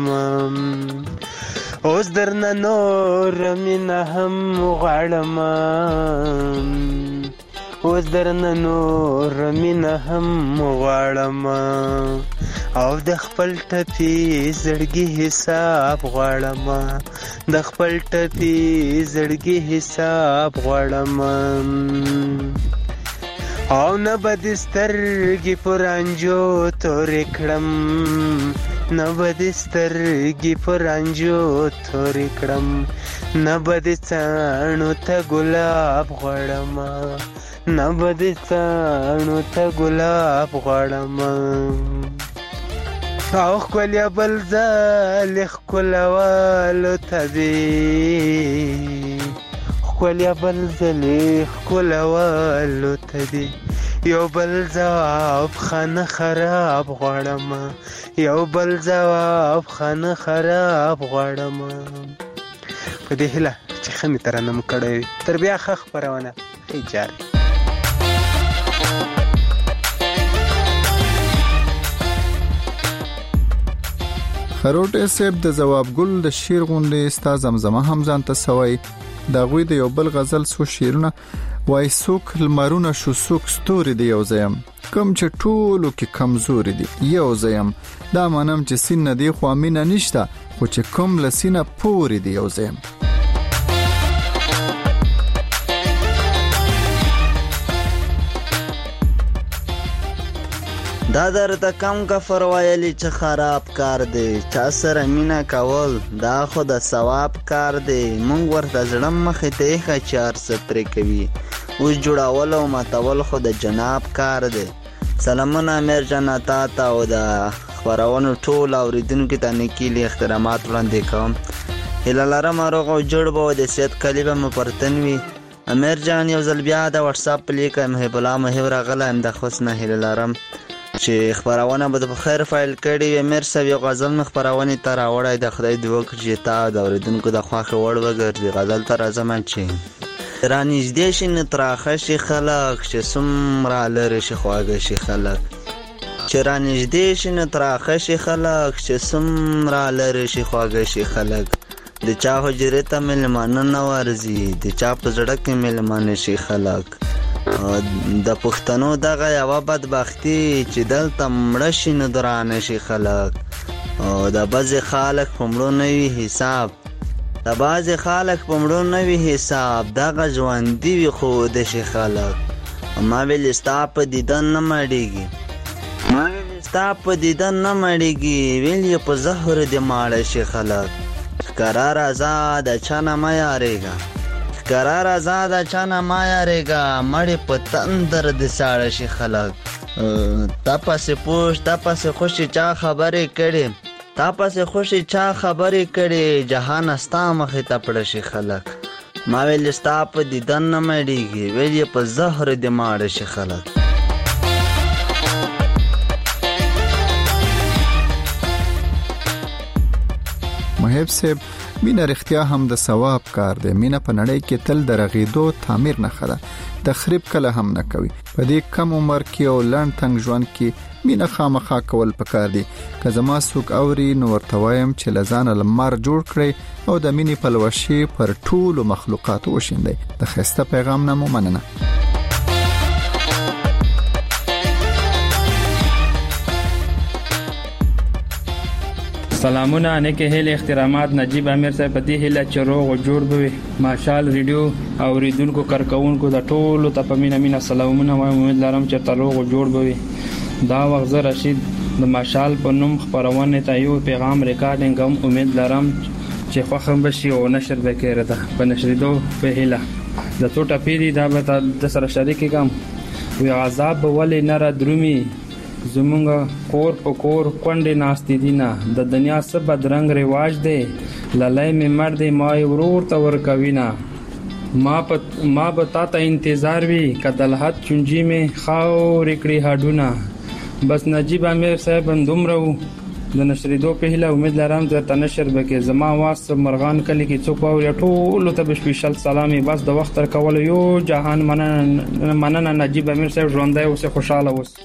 اوس درنه نور مینه هم غواړم، اوس درنه نور مینه هم غواړم، او د خپل ټپي زړګي حساب غواړم، د خپل ټپي زړګي حساب غواړم، او نه به دې سترګې په رانجو تورې کړم، نه به دې سترګې په رانجو تورې کړم، نه به دې څاڼو ته ګلاب غواړم، نه به دې څاڼو ته ګلاب غواړم، او ښکلیا بل ځل ښکلولو ته دې، ښکلیا بل ځل ښکلولو ته دې، یو بل ځواب خانه خراب غواړم، یو بل ځواب خانه خراب غواړم. په دې هیله چې ښه مې ترنم کړی وي، تر بیا ښه خپرونه ښې جاري. خروټ صاحب د جواب ګل د شیر غونډې ستا زمزمه هم ځان ته سوی دا غوي د یو بل غزل سو شیرونه وای سوک لمرونه شو سوک ستوري دی یو زیم کم چې ټولو کې کمزوري دی یو زیم دا مانم چې سین دی خو امینه نشته خو چې کوم لسینه پوری دی یو زیم دا درته کم کفر وایلی چې خراب کار دی چا سره مینا کول دا خو د ثواب کار دی مونږ ورته زړه مخې ته ښه چار سپری کوي اوس جوړول او ماتول خو د جناب کار دی سلامونه امیر جان تا ته او د خبرونو ټول اوریدونکو ته نیکیلي احترامات وړاندې کوم هیله لرم روغ او جوړ به د صحت کلی به مو پرتن وي امیر جان یو ځل بیا د واتساپ په لیکه محب الله محب راغلی ام د خوښ نه هیله لرم چې خبرونه به په خیر فایل کړي وي امیر صاحب یو غزل مخ خبرونه تر راوړای د خدای دوه چې تا د اوریدونکو د خواخه وړ وګرځي غزل تر ازمن چې رانیږدې شي نتراخه شي خلک چې سمرا لري شي خواږه شي خلک چې رانیږدې شي نتراخه شي خلک چې سمرا لري شي خواږه شي خلک د چا حجره ته ملمانه نه ورځي د چا په زړه کې ملمانه شي خلک د پښتنو دغه یوه بدبختی چې دلته مړه شي نو درانه شي خلک د بعضې خلک په مړو نه وي حساب د بعضې خلک په مړو نه وي حساب دغه ژوندي وي خو د شي خلک ما ویل ستا په دیدن نه مړېږي ما ویل ستا په دیدن نه مړېږي ویل یې په زهر دې ماړه شي خلک ښکاره راځه د چا نه مه یارېږه قرار آزاد چانا مایا ریگا مړی په تندر د ساړه شي خلک تا پسې پوښ تا پسې خوشي چا خبرې کړي تا پسې خوشي چا خبرې کړي جهان ستا مخې ته پړه شي خلک ما ویل ستا په دیدن نه مړېږي ویل یې په زهر دې ماړه شي خلک محب صاحب مینه رښتیا هم د ثواب کار دی مینه په نړۍ کې تل د رغیدو تعمیر نه خره تخریب کله هم نه کوي په دې کم عمر کې او لنډ تنګ ژوند کې مینه خامخا کول پکار دی که زما څوک اوري نو ورته وایم چې لزان لمر جوړ کړي او د مینې پلوشي پر ټولو مخلوقات وشیندي د خسته پیغام نه مو مننه سلامونه نیکه هیله احترامات نجیب امیر صاحب په دې هیله چې روغ او جوړ به ماشال ریډیو اوریدونکو کارکونکو د ټولو ته په مینا سلامونه وایم امید لرم چې تل روغ او جوړ به دا وخت زه رشید د ماشال په نوم خبرونه ته یو پیغام ریکارډینګ هم امید لرم چې خوښم بشي او نشر به کړه ده په نشریدو په هیله د ټوټه پیری دا به د سره شریک کوم وی عذاب ولې نه را درومي زمونږ کور په کور کونډې ناستې دي نه د دنیا څه بدرنګ رواج دی للی مې مړ دی ما یې ورور ته ورکوي نه ما به تا ته انتظار وي که د لحد چونجي مې خاورې کړي هډونه بس نجیب امیر صاحب همدومره و د نشریدو په هیله امید لرم درته نشر به کې زما واس مرغان کلي کې څوک واوري ټولو ته به سپیشل سلامي بس د وخت تر کولو یو جهان مننه نجیب امیر صاحب ژوندی اوسې خوشحاله اوس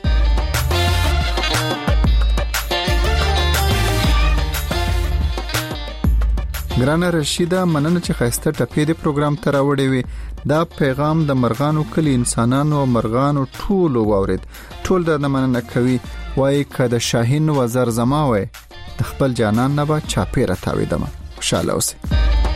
ګرانه رشیده مننه چې خاسته ټپې د پروګرام ته راوړې وي دا پیغام د مرغانو کلی انسانانو او مرغانو ټولو واورید ټول د مننه کوي وای کده شاهین وزر زما وای د خپل جانان نه با چاپیره تاویدم خوشاله اوسه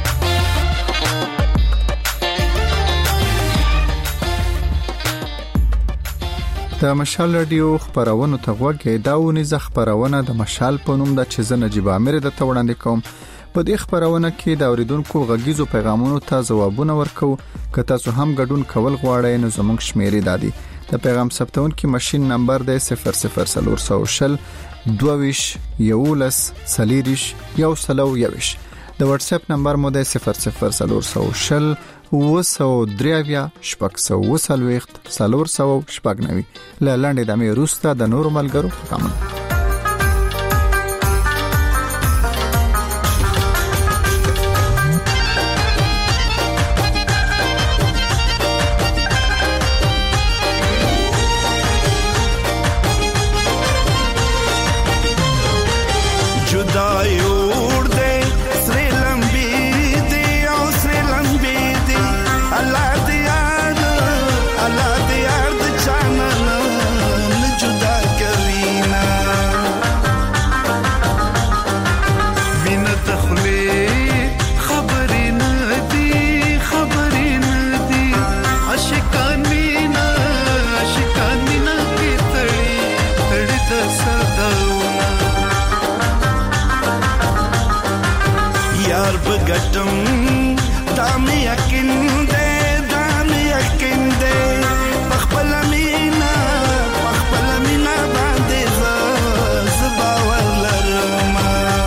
د مشال رادیو خبرونه ته غوږی دا ونی ز خبرونه د مشال په نوم د چیز نجیب امیر د توړاندې کوم په دې خبرونه کې د اوریدونکو غږیزو پیغامونو ته ځوابونه ورکو که تاسو هم ګډون کول غواړئ نو زموږ شمیرې دادي د پیغام ثبتونکو ماشين نمبر دی 0040 22 11 سلیریش یو سلو یوش د واتس اپ نمبر مو دی 0040 وسودریاویا شپږ سو وسلويخت سالور سو شپږنوي لاندې د مې روستا د نور ملګرو کوم جدا یور دې سره لمبي دې او سره لمبي دې الله دې یاد د چانن جدا کرینا بین تخلی خبرې نه دي عاشقان مینا کې تړي د سرداونه یار بغټم دام یقین دې پخپل مینا باندې زباور لرم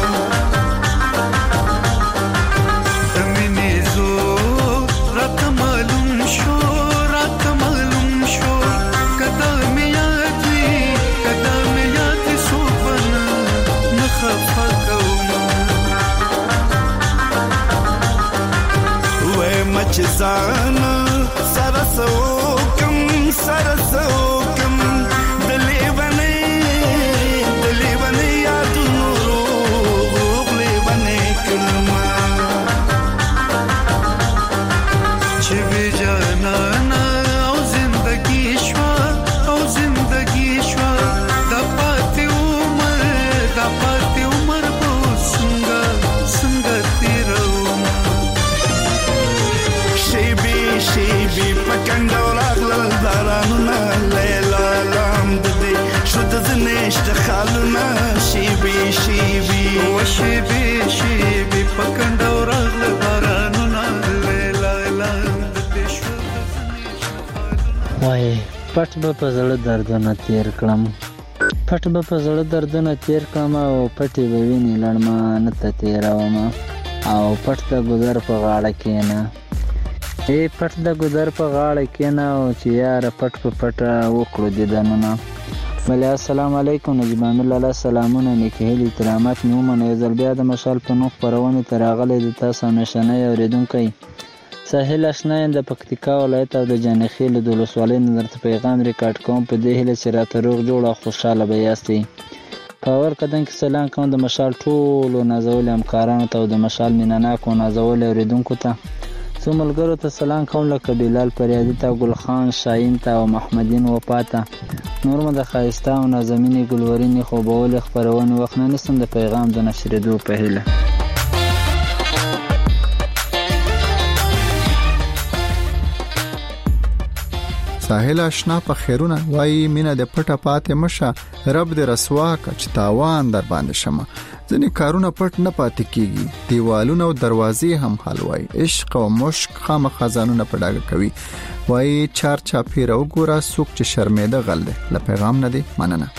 تمنې زو رات معلوم شو کدا مې یاد سوبنا نخفا کوم وې مچ ځان سرسوکم دلی بنې یادونو روغلی بنې کلمه چې بی جانانا او زندگی شوا دا پاتې عمر په څنګه تیروم شیبی پکنده و راغلل بارانونه لیلا لام ددی شد زنشت خالونه شیبی و شیبی پکنده و راغلل بارانونه لیلا لام ددی شد زنشت خالونه وای پټ به په زړه دردونه تیر کړم او پټې به وینې لړمانه ته تېروم او پټ د ګودر په غاړه کښېنه پټ د ګودر په غاړه کېنه او چې یاره پټ په پټه وکړو دیدنونه. بله السلام علیکم نجیب امیر لاله سلامونه نیکې هیلې احترامات مې ومنه. یو ځل بیا د مشال په نوم خپرونې ته راغلی د تاسو همیشنی اورېدونکی ساحل اشنا یم د پکتیکا ولایت او د جانخیل د ولسوالۍ نه درته پیغام ریکارډ کوم په دې هیله چې راته روغ جوړ او خوشحاله به یاستئ. په اول قدم کې سلام کوم د مشال ټولو نازولي همکارانو ته او د مشال مینهناکو نازولي اورېدونکو ته. څو ملګرو ته سلام کوم لکه بلال پریادي ته، ګلخان شاهین ته او محمدین وفا ته. نور مو د ښایسته او نازمینې ګلورینې خوبولې خپرونې وخت نه نیسم د پیغام د نشرېدو په هیله. ساحل آشنا په خیرونه وایي مینه د پټه پاتې مشه، رب د رسوا کا چې تاوان در باندې شمه. ځینې کارونه پټ نه پاتې کیږي، دیوالونه او دروازې هم حل وایي. عشق او مشک خامخا ځانونه په ډاګه کوي. وایي چار چاپیره وګوره څوک چې شرمېده غل دی. له پیغام نه دی مننه.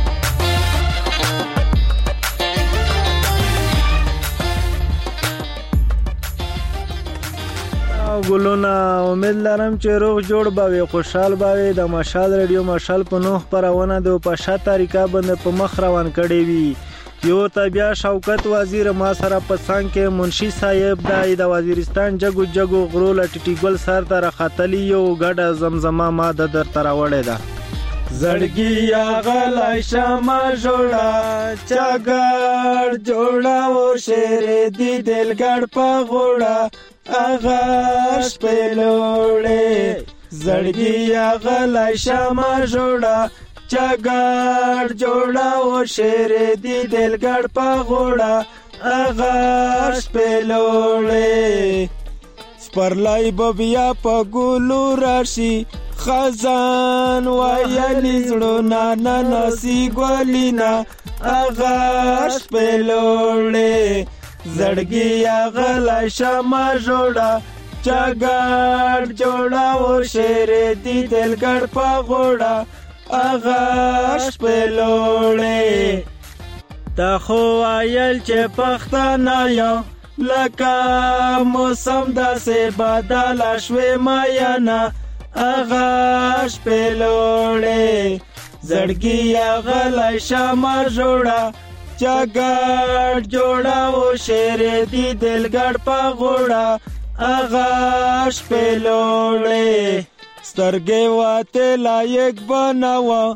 ګلونه امید لرم چې روغ جوړ باوي، خوشحال باوي. د مشال رادیو مشال په نوح خپرونه د په شا طریقه باندې په مخ روان کړي وي. یو تابع شوکت وزیر ما سره په څنګ کې منشي صاحب د وزیرستان جګو غرو لټټي ګل سر تر خاتلی یو ګډه زمزمه ما د در تر وړه ده. زړګي غلای شمه جوړا چاګړ جوړا و شیر دی دلګړ په غوړا اغاش پلوړې. زړګي غلای شمه جوړا چاګړ جوړا و شیر دی دلګړ په غوړا اغاش پلوړې. سپرلای بیا په ګلو راشي خزان وایلی زړونه ننسی ګولینا اغاش پلوړې. زړګي غلای شمه جوړا چاګړ جوړا و شیر دی دلګړ په غوړا اغاش پلوړې. تا خو وایل چې پښتانه یو لکه موسم داسې بدل شوې میانا اغاش پلوړې. زړګي غلای شمه جوړا چاګړ جوړا و شیر دی دلګړ په غوړا اغاش پلوړې. سترګې واته لایق بناوه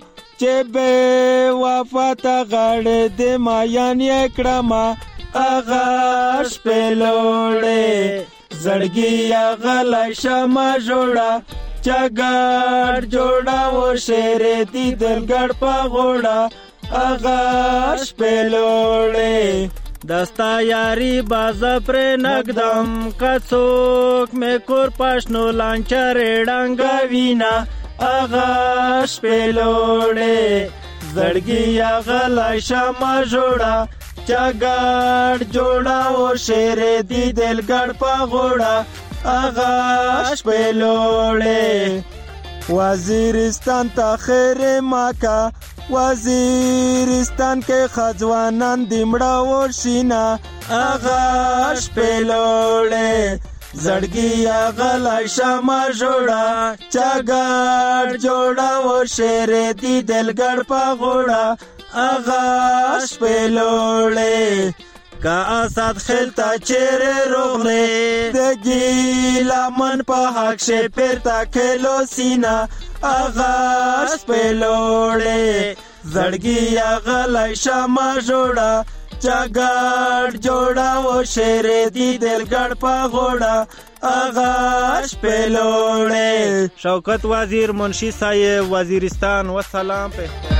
چې به وفا ته غړې د مایان یې کړمه هغه شپې لوړې زړګي غلی شمه جوړه چګړ جوړه و شعر دي دلګړ په غوړه هغه شپې لوړې دستا یاری باز پر نقدم کڅوک می کور پښنو لانچر ډنګ وینا اغاش پلوړې زړګي غلای شمه جوړه چګړ جوړه و شعر دی دلګړ په غوړه اغاش پلوړې وزیرستان ته خیر ماکا وزیرستان کې خځوانان دیمړه ورشینا اغاش پلوړې زړګي غلای شمه جوړه چګړ جوړه و شعر دی دلګړ په غوړه اغاش پلوړې کا اسد خلتا چیرې روغلې د ګیلمن په حق شه پرتا کلو سینا اغاش پلوړې زړګي غلای شمه جوړه چګړ جوړه و شعر دی دلګړ په غوړه اغاش پلوړې شوکت وزیر منشی صاحب وزیرستان و سلام په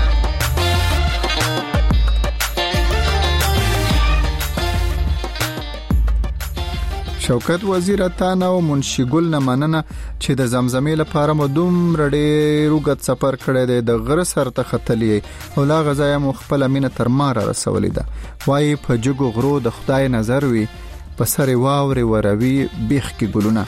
شوکت وزیر تانا او منشي ګل نه مننه چې د زمزمې لپاره مو دومره ډېر اوږد سفر کړی دی د غره سر ته ختلی او لا غذایا مو خپله مینه تر ما را رسولې ده وایي په جګو غرو د خدای نظر وي په سر واورې وروي بیخ کې ګلونه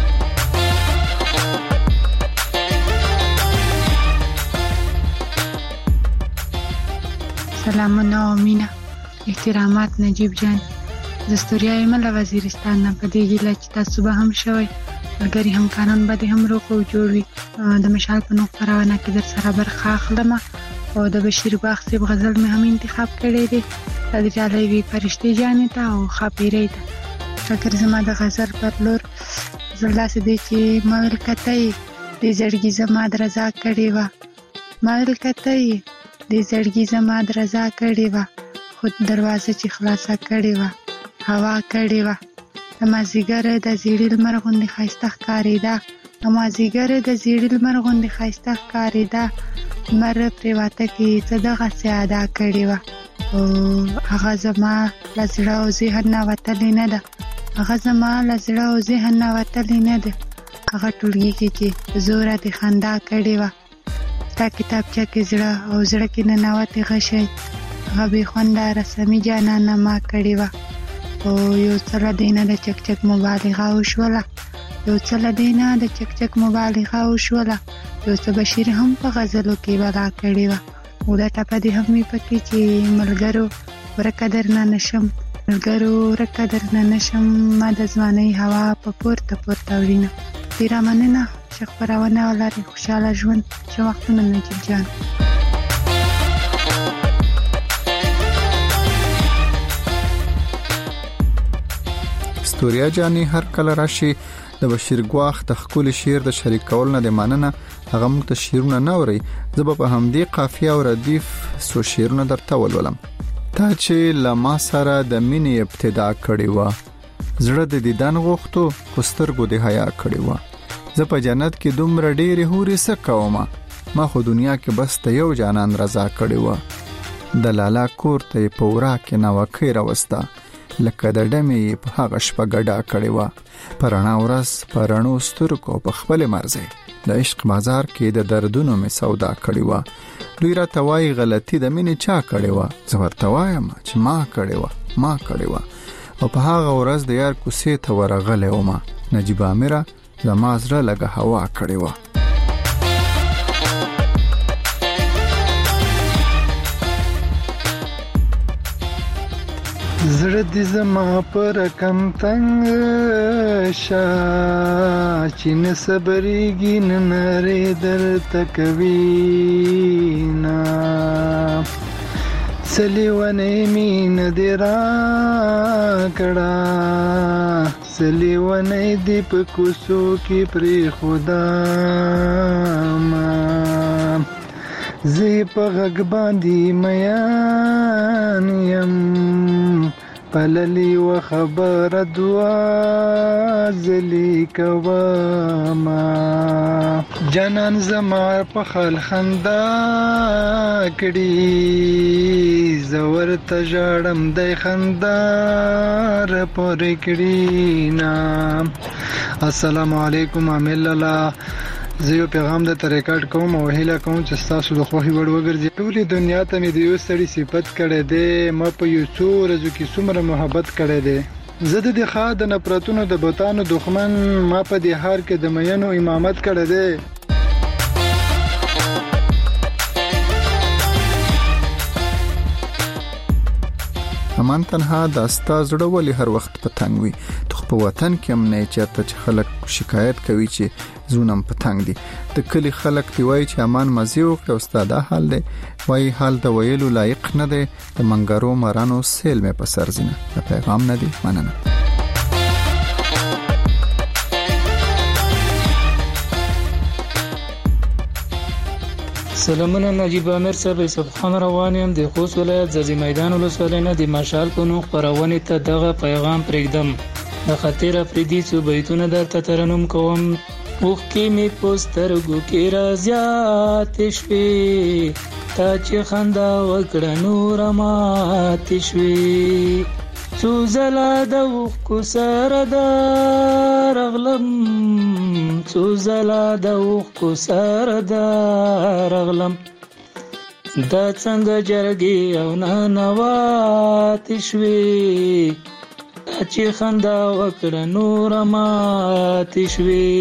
سلامونه او مینه احترامات نجیب جان دستوریا ایمل وزیرستان نه په دې ګیله چې تاسو به هم شوي ملګري هم قانون به هم روغ او جوړ وي د مشال په نوم خپرونه کې در سره برخه اخلم او د بشیر باغ صاحب غزل مې هم انتخاب کړی دی د جالوی فرشتي جانې ته او خاپیرې ته فکر زما د غزل پر لور زلاسه دی چې مال کتای د زړګي زما درزا کړی و مال کتای د زړګي زما درزا کړی و خود دروازه چې خلاصه کړی و هوا کړی و د مازیګر د زیړی لمر غوندې ښایسته ښکارېده د مازیګر د زیړی لمر غوندې ښایسته ښکارېده لمر پرېواته کې څه دغسې ادا کړې وه او هغه زما له زړه او ذهن نه وتلې نه ده هغه زما له زړه او ذهن نه وتلې نه ده هغه ټولګي کې چې زوره د خندا کړې وه ستا کتابچه کې زړه او زړه کې ننوتې غشی هغه بې خونده رسمي جانانه ما کړې وه او یو څه له دې نه د چک چک مبالغه وشوله یو څه له دې نه د چک چک مبالغه وشوله یو څه بشیر هم په غزلو کې بلا کړې وه او دا ټپه دې هم وي پکې چې ملګرو ورکه درنه نشم ملګرو ورکه درنه نشم ما د ځوانۍ هوا په پورته پورته وړینه ډېره مننه چې خپرونه ولرئ خوشحاله ژوند ښه وختونه نجیب جان ستوریا جانی هر کله راشي د بشیر ګواخ د خپل شعر د شریکول نه د ماننه هغه موږ ته شعرونه نه اوري زه په همدې قافیه او ردیف سو شعرونه درته ولولم تا چې لما سره د مینې ابتدا کړې و زړه د دیدن غوښتو خو سترګو د حیا کړې و زه په جنت کې دومره ډېرې هورې څه کومه ما خو دنیا کې بس ته یو جانان رضا کړې و د لالا کور ته یې په ورا کې ناوکۍ راوسته لکه د ډمې په هغه شپه ګډا کړې وه په رڼا ورځ په رڼو سترګو په خپلې مرزۍ د عشق بازار کې د دردونو مې سودا کړې وه دوی راته وایي غلطي د مینې چا کړې وه زه ورته وایم چې ما کړې وه او په هغه ورځ د یار کوڅې ته ورغلی ومه نجیب عامره زما زړه لږه هوا کړې وه زړه دې زما پر کم تنگ شا چې نه صبرېږي نه نرې درته کوي نه څه لیونۍ مینه دې راکړه څه لیونۍ دې په کوڅو کې پرېښودمه زه په غږ باندې میان یم پللی و خبر دوا زلی کوما جانان زما په خال خندا کړي زور تجړم د خندار پر کړي نا. السلام علیکم عامل الله، زه یو پیغام د ریکارډ کوم او هیله کوم چې تاسو د خوښي وړ وګرځي. ټولې دنیا ته مې د یو سړي صفت کړی دی، ما په یو څو ورځو کې څومره محبت کړی دی. زه د دې ښار د نفرتونو د بوتانو دښمن، ما په دې ښار کې د مینو امامت کړی دی. امان تنها د استا زړه ولې هر وخت په تنګ وي؟ تو په وطن کې هم نه چاته چې خلک شکایت کوي چې زونم په تنګ دي. د کلی خلک دی وایي چې امان مزي وکړه استاد حال دی وایي حال د ویلو لایق نه دی. د منګرو مارانو سیل مې په سر زینه د پیغام نه دی. مننه. سلامونه نجیب امیر صاحب، یوسف خان روان یم د خوست ولایت زازی میدان ولسوالۍ نه د مشال په نوم خپرونې ته دغه پیغام پرېږدم. د خطر افریدي څو بیتونه درته ترنم کوم. اوښکې مې په سترګو کې رازیاتې شوې، تا چې خندا وکړه نوره ماتې شوې. څو ځله د اوښکو سره درغلم، څو ځله د اوښکو سره درغلم، دا څنګه جرګې او نانواتې شوې، تا چې خندا وکړه نوره ماتې شوې.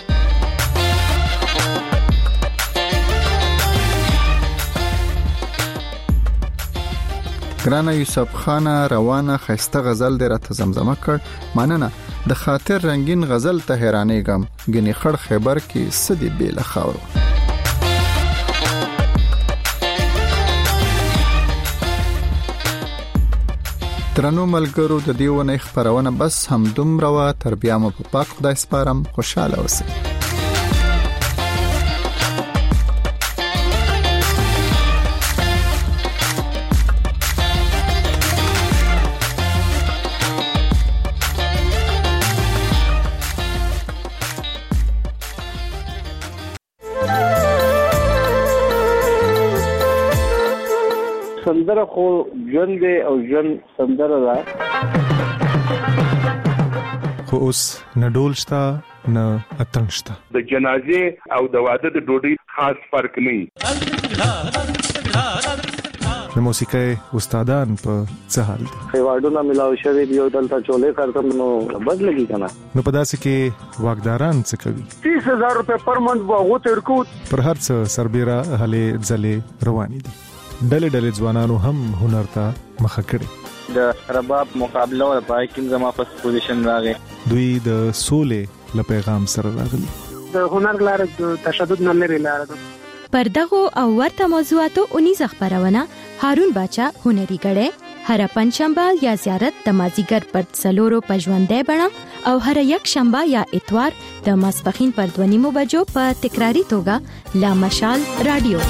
ګرانه یوسف خان روانه خسته غزل دې راته زمزمه کړ. مننه. د خاطر رنگین غزل ته حیرانېږم، ګنې خړ خیبر کې سدي بیل خاورو. ترنو ملګرو د دیونه خبرونه بس هم دومره وا. تر بیا مو په پاک خدای سپارم. خوشاله اوسئ. سندره خو ژوند دی او ژوند سندره ده. خو اوس نه ډول شته نه اتڼ شته. د جنازې او د واده د ډوډۍ خاص فرق نه وي. د موسیقۍ استادان په څه حال دي؟ خیواړونه ملاو شوی دی او دلته چولې کارته نو بد لګي کنه. نو په داسې کې واګداران څه کوي؟ 30000 روپے پر منټ واغو تر کو پر هر څه سربېره هلې ځلې روانې دي. ډلې ډلې ځوانانو هم هنر ته مخه کړي. د رباب مقابله او پای کې زما په پوزیشن راغی. دوی د سولې له پیغام سره راغلي. د هنر لار د تشدد نه لري لار ده. پر دغه او ورته موضوعاتو 19 خبرونه هارون باچا هنري غړې هر پنځشنبه یا زیارت د مازیګر پر څلورو پژوندې بڼه او هر یک شنبه یا اتوار د ماسپخین پر 2:30 بجو په تکراری توګه لا مشال رادیو.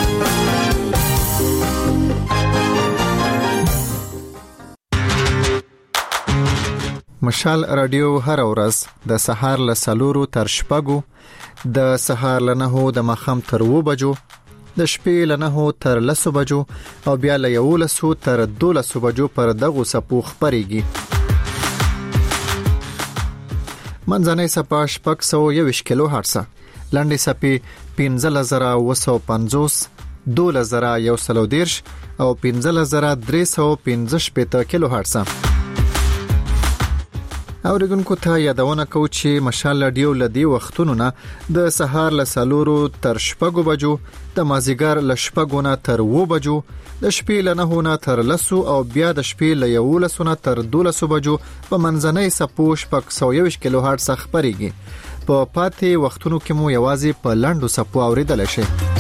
مشال رادیو هر ورځ د سهار له 4 تر 6، د سهار له 9 د مخام تر 2 بجو، د شپې له 9 تر 10 بجو او بیا له 11 تر 12 بجو پر دغه سپو خبريږي. منځنۍ سپا 621 کیلو هرتز، لنډي سپي 15950، 12130 او 15315 کیلو هرتز. اوریدونکو ته یادونه کوم چې مشال رادیو لدی وختونو نه د سهار له 4 تر 6 بجو، د مازیګر له 6 نه تر 2 بجو، د شپې له 9 نه تر 10 او بیا د شپې له 11 نه تر 12 بجو په منځنۍ سپو 621 کیلو هرتز خبريږي. په پاتې وختونو کې مو یوازې په لاندو سپو اوریدل شي.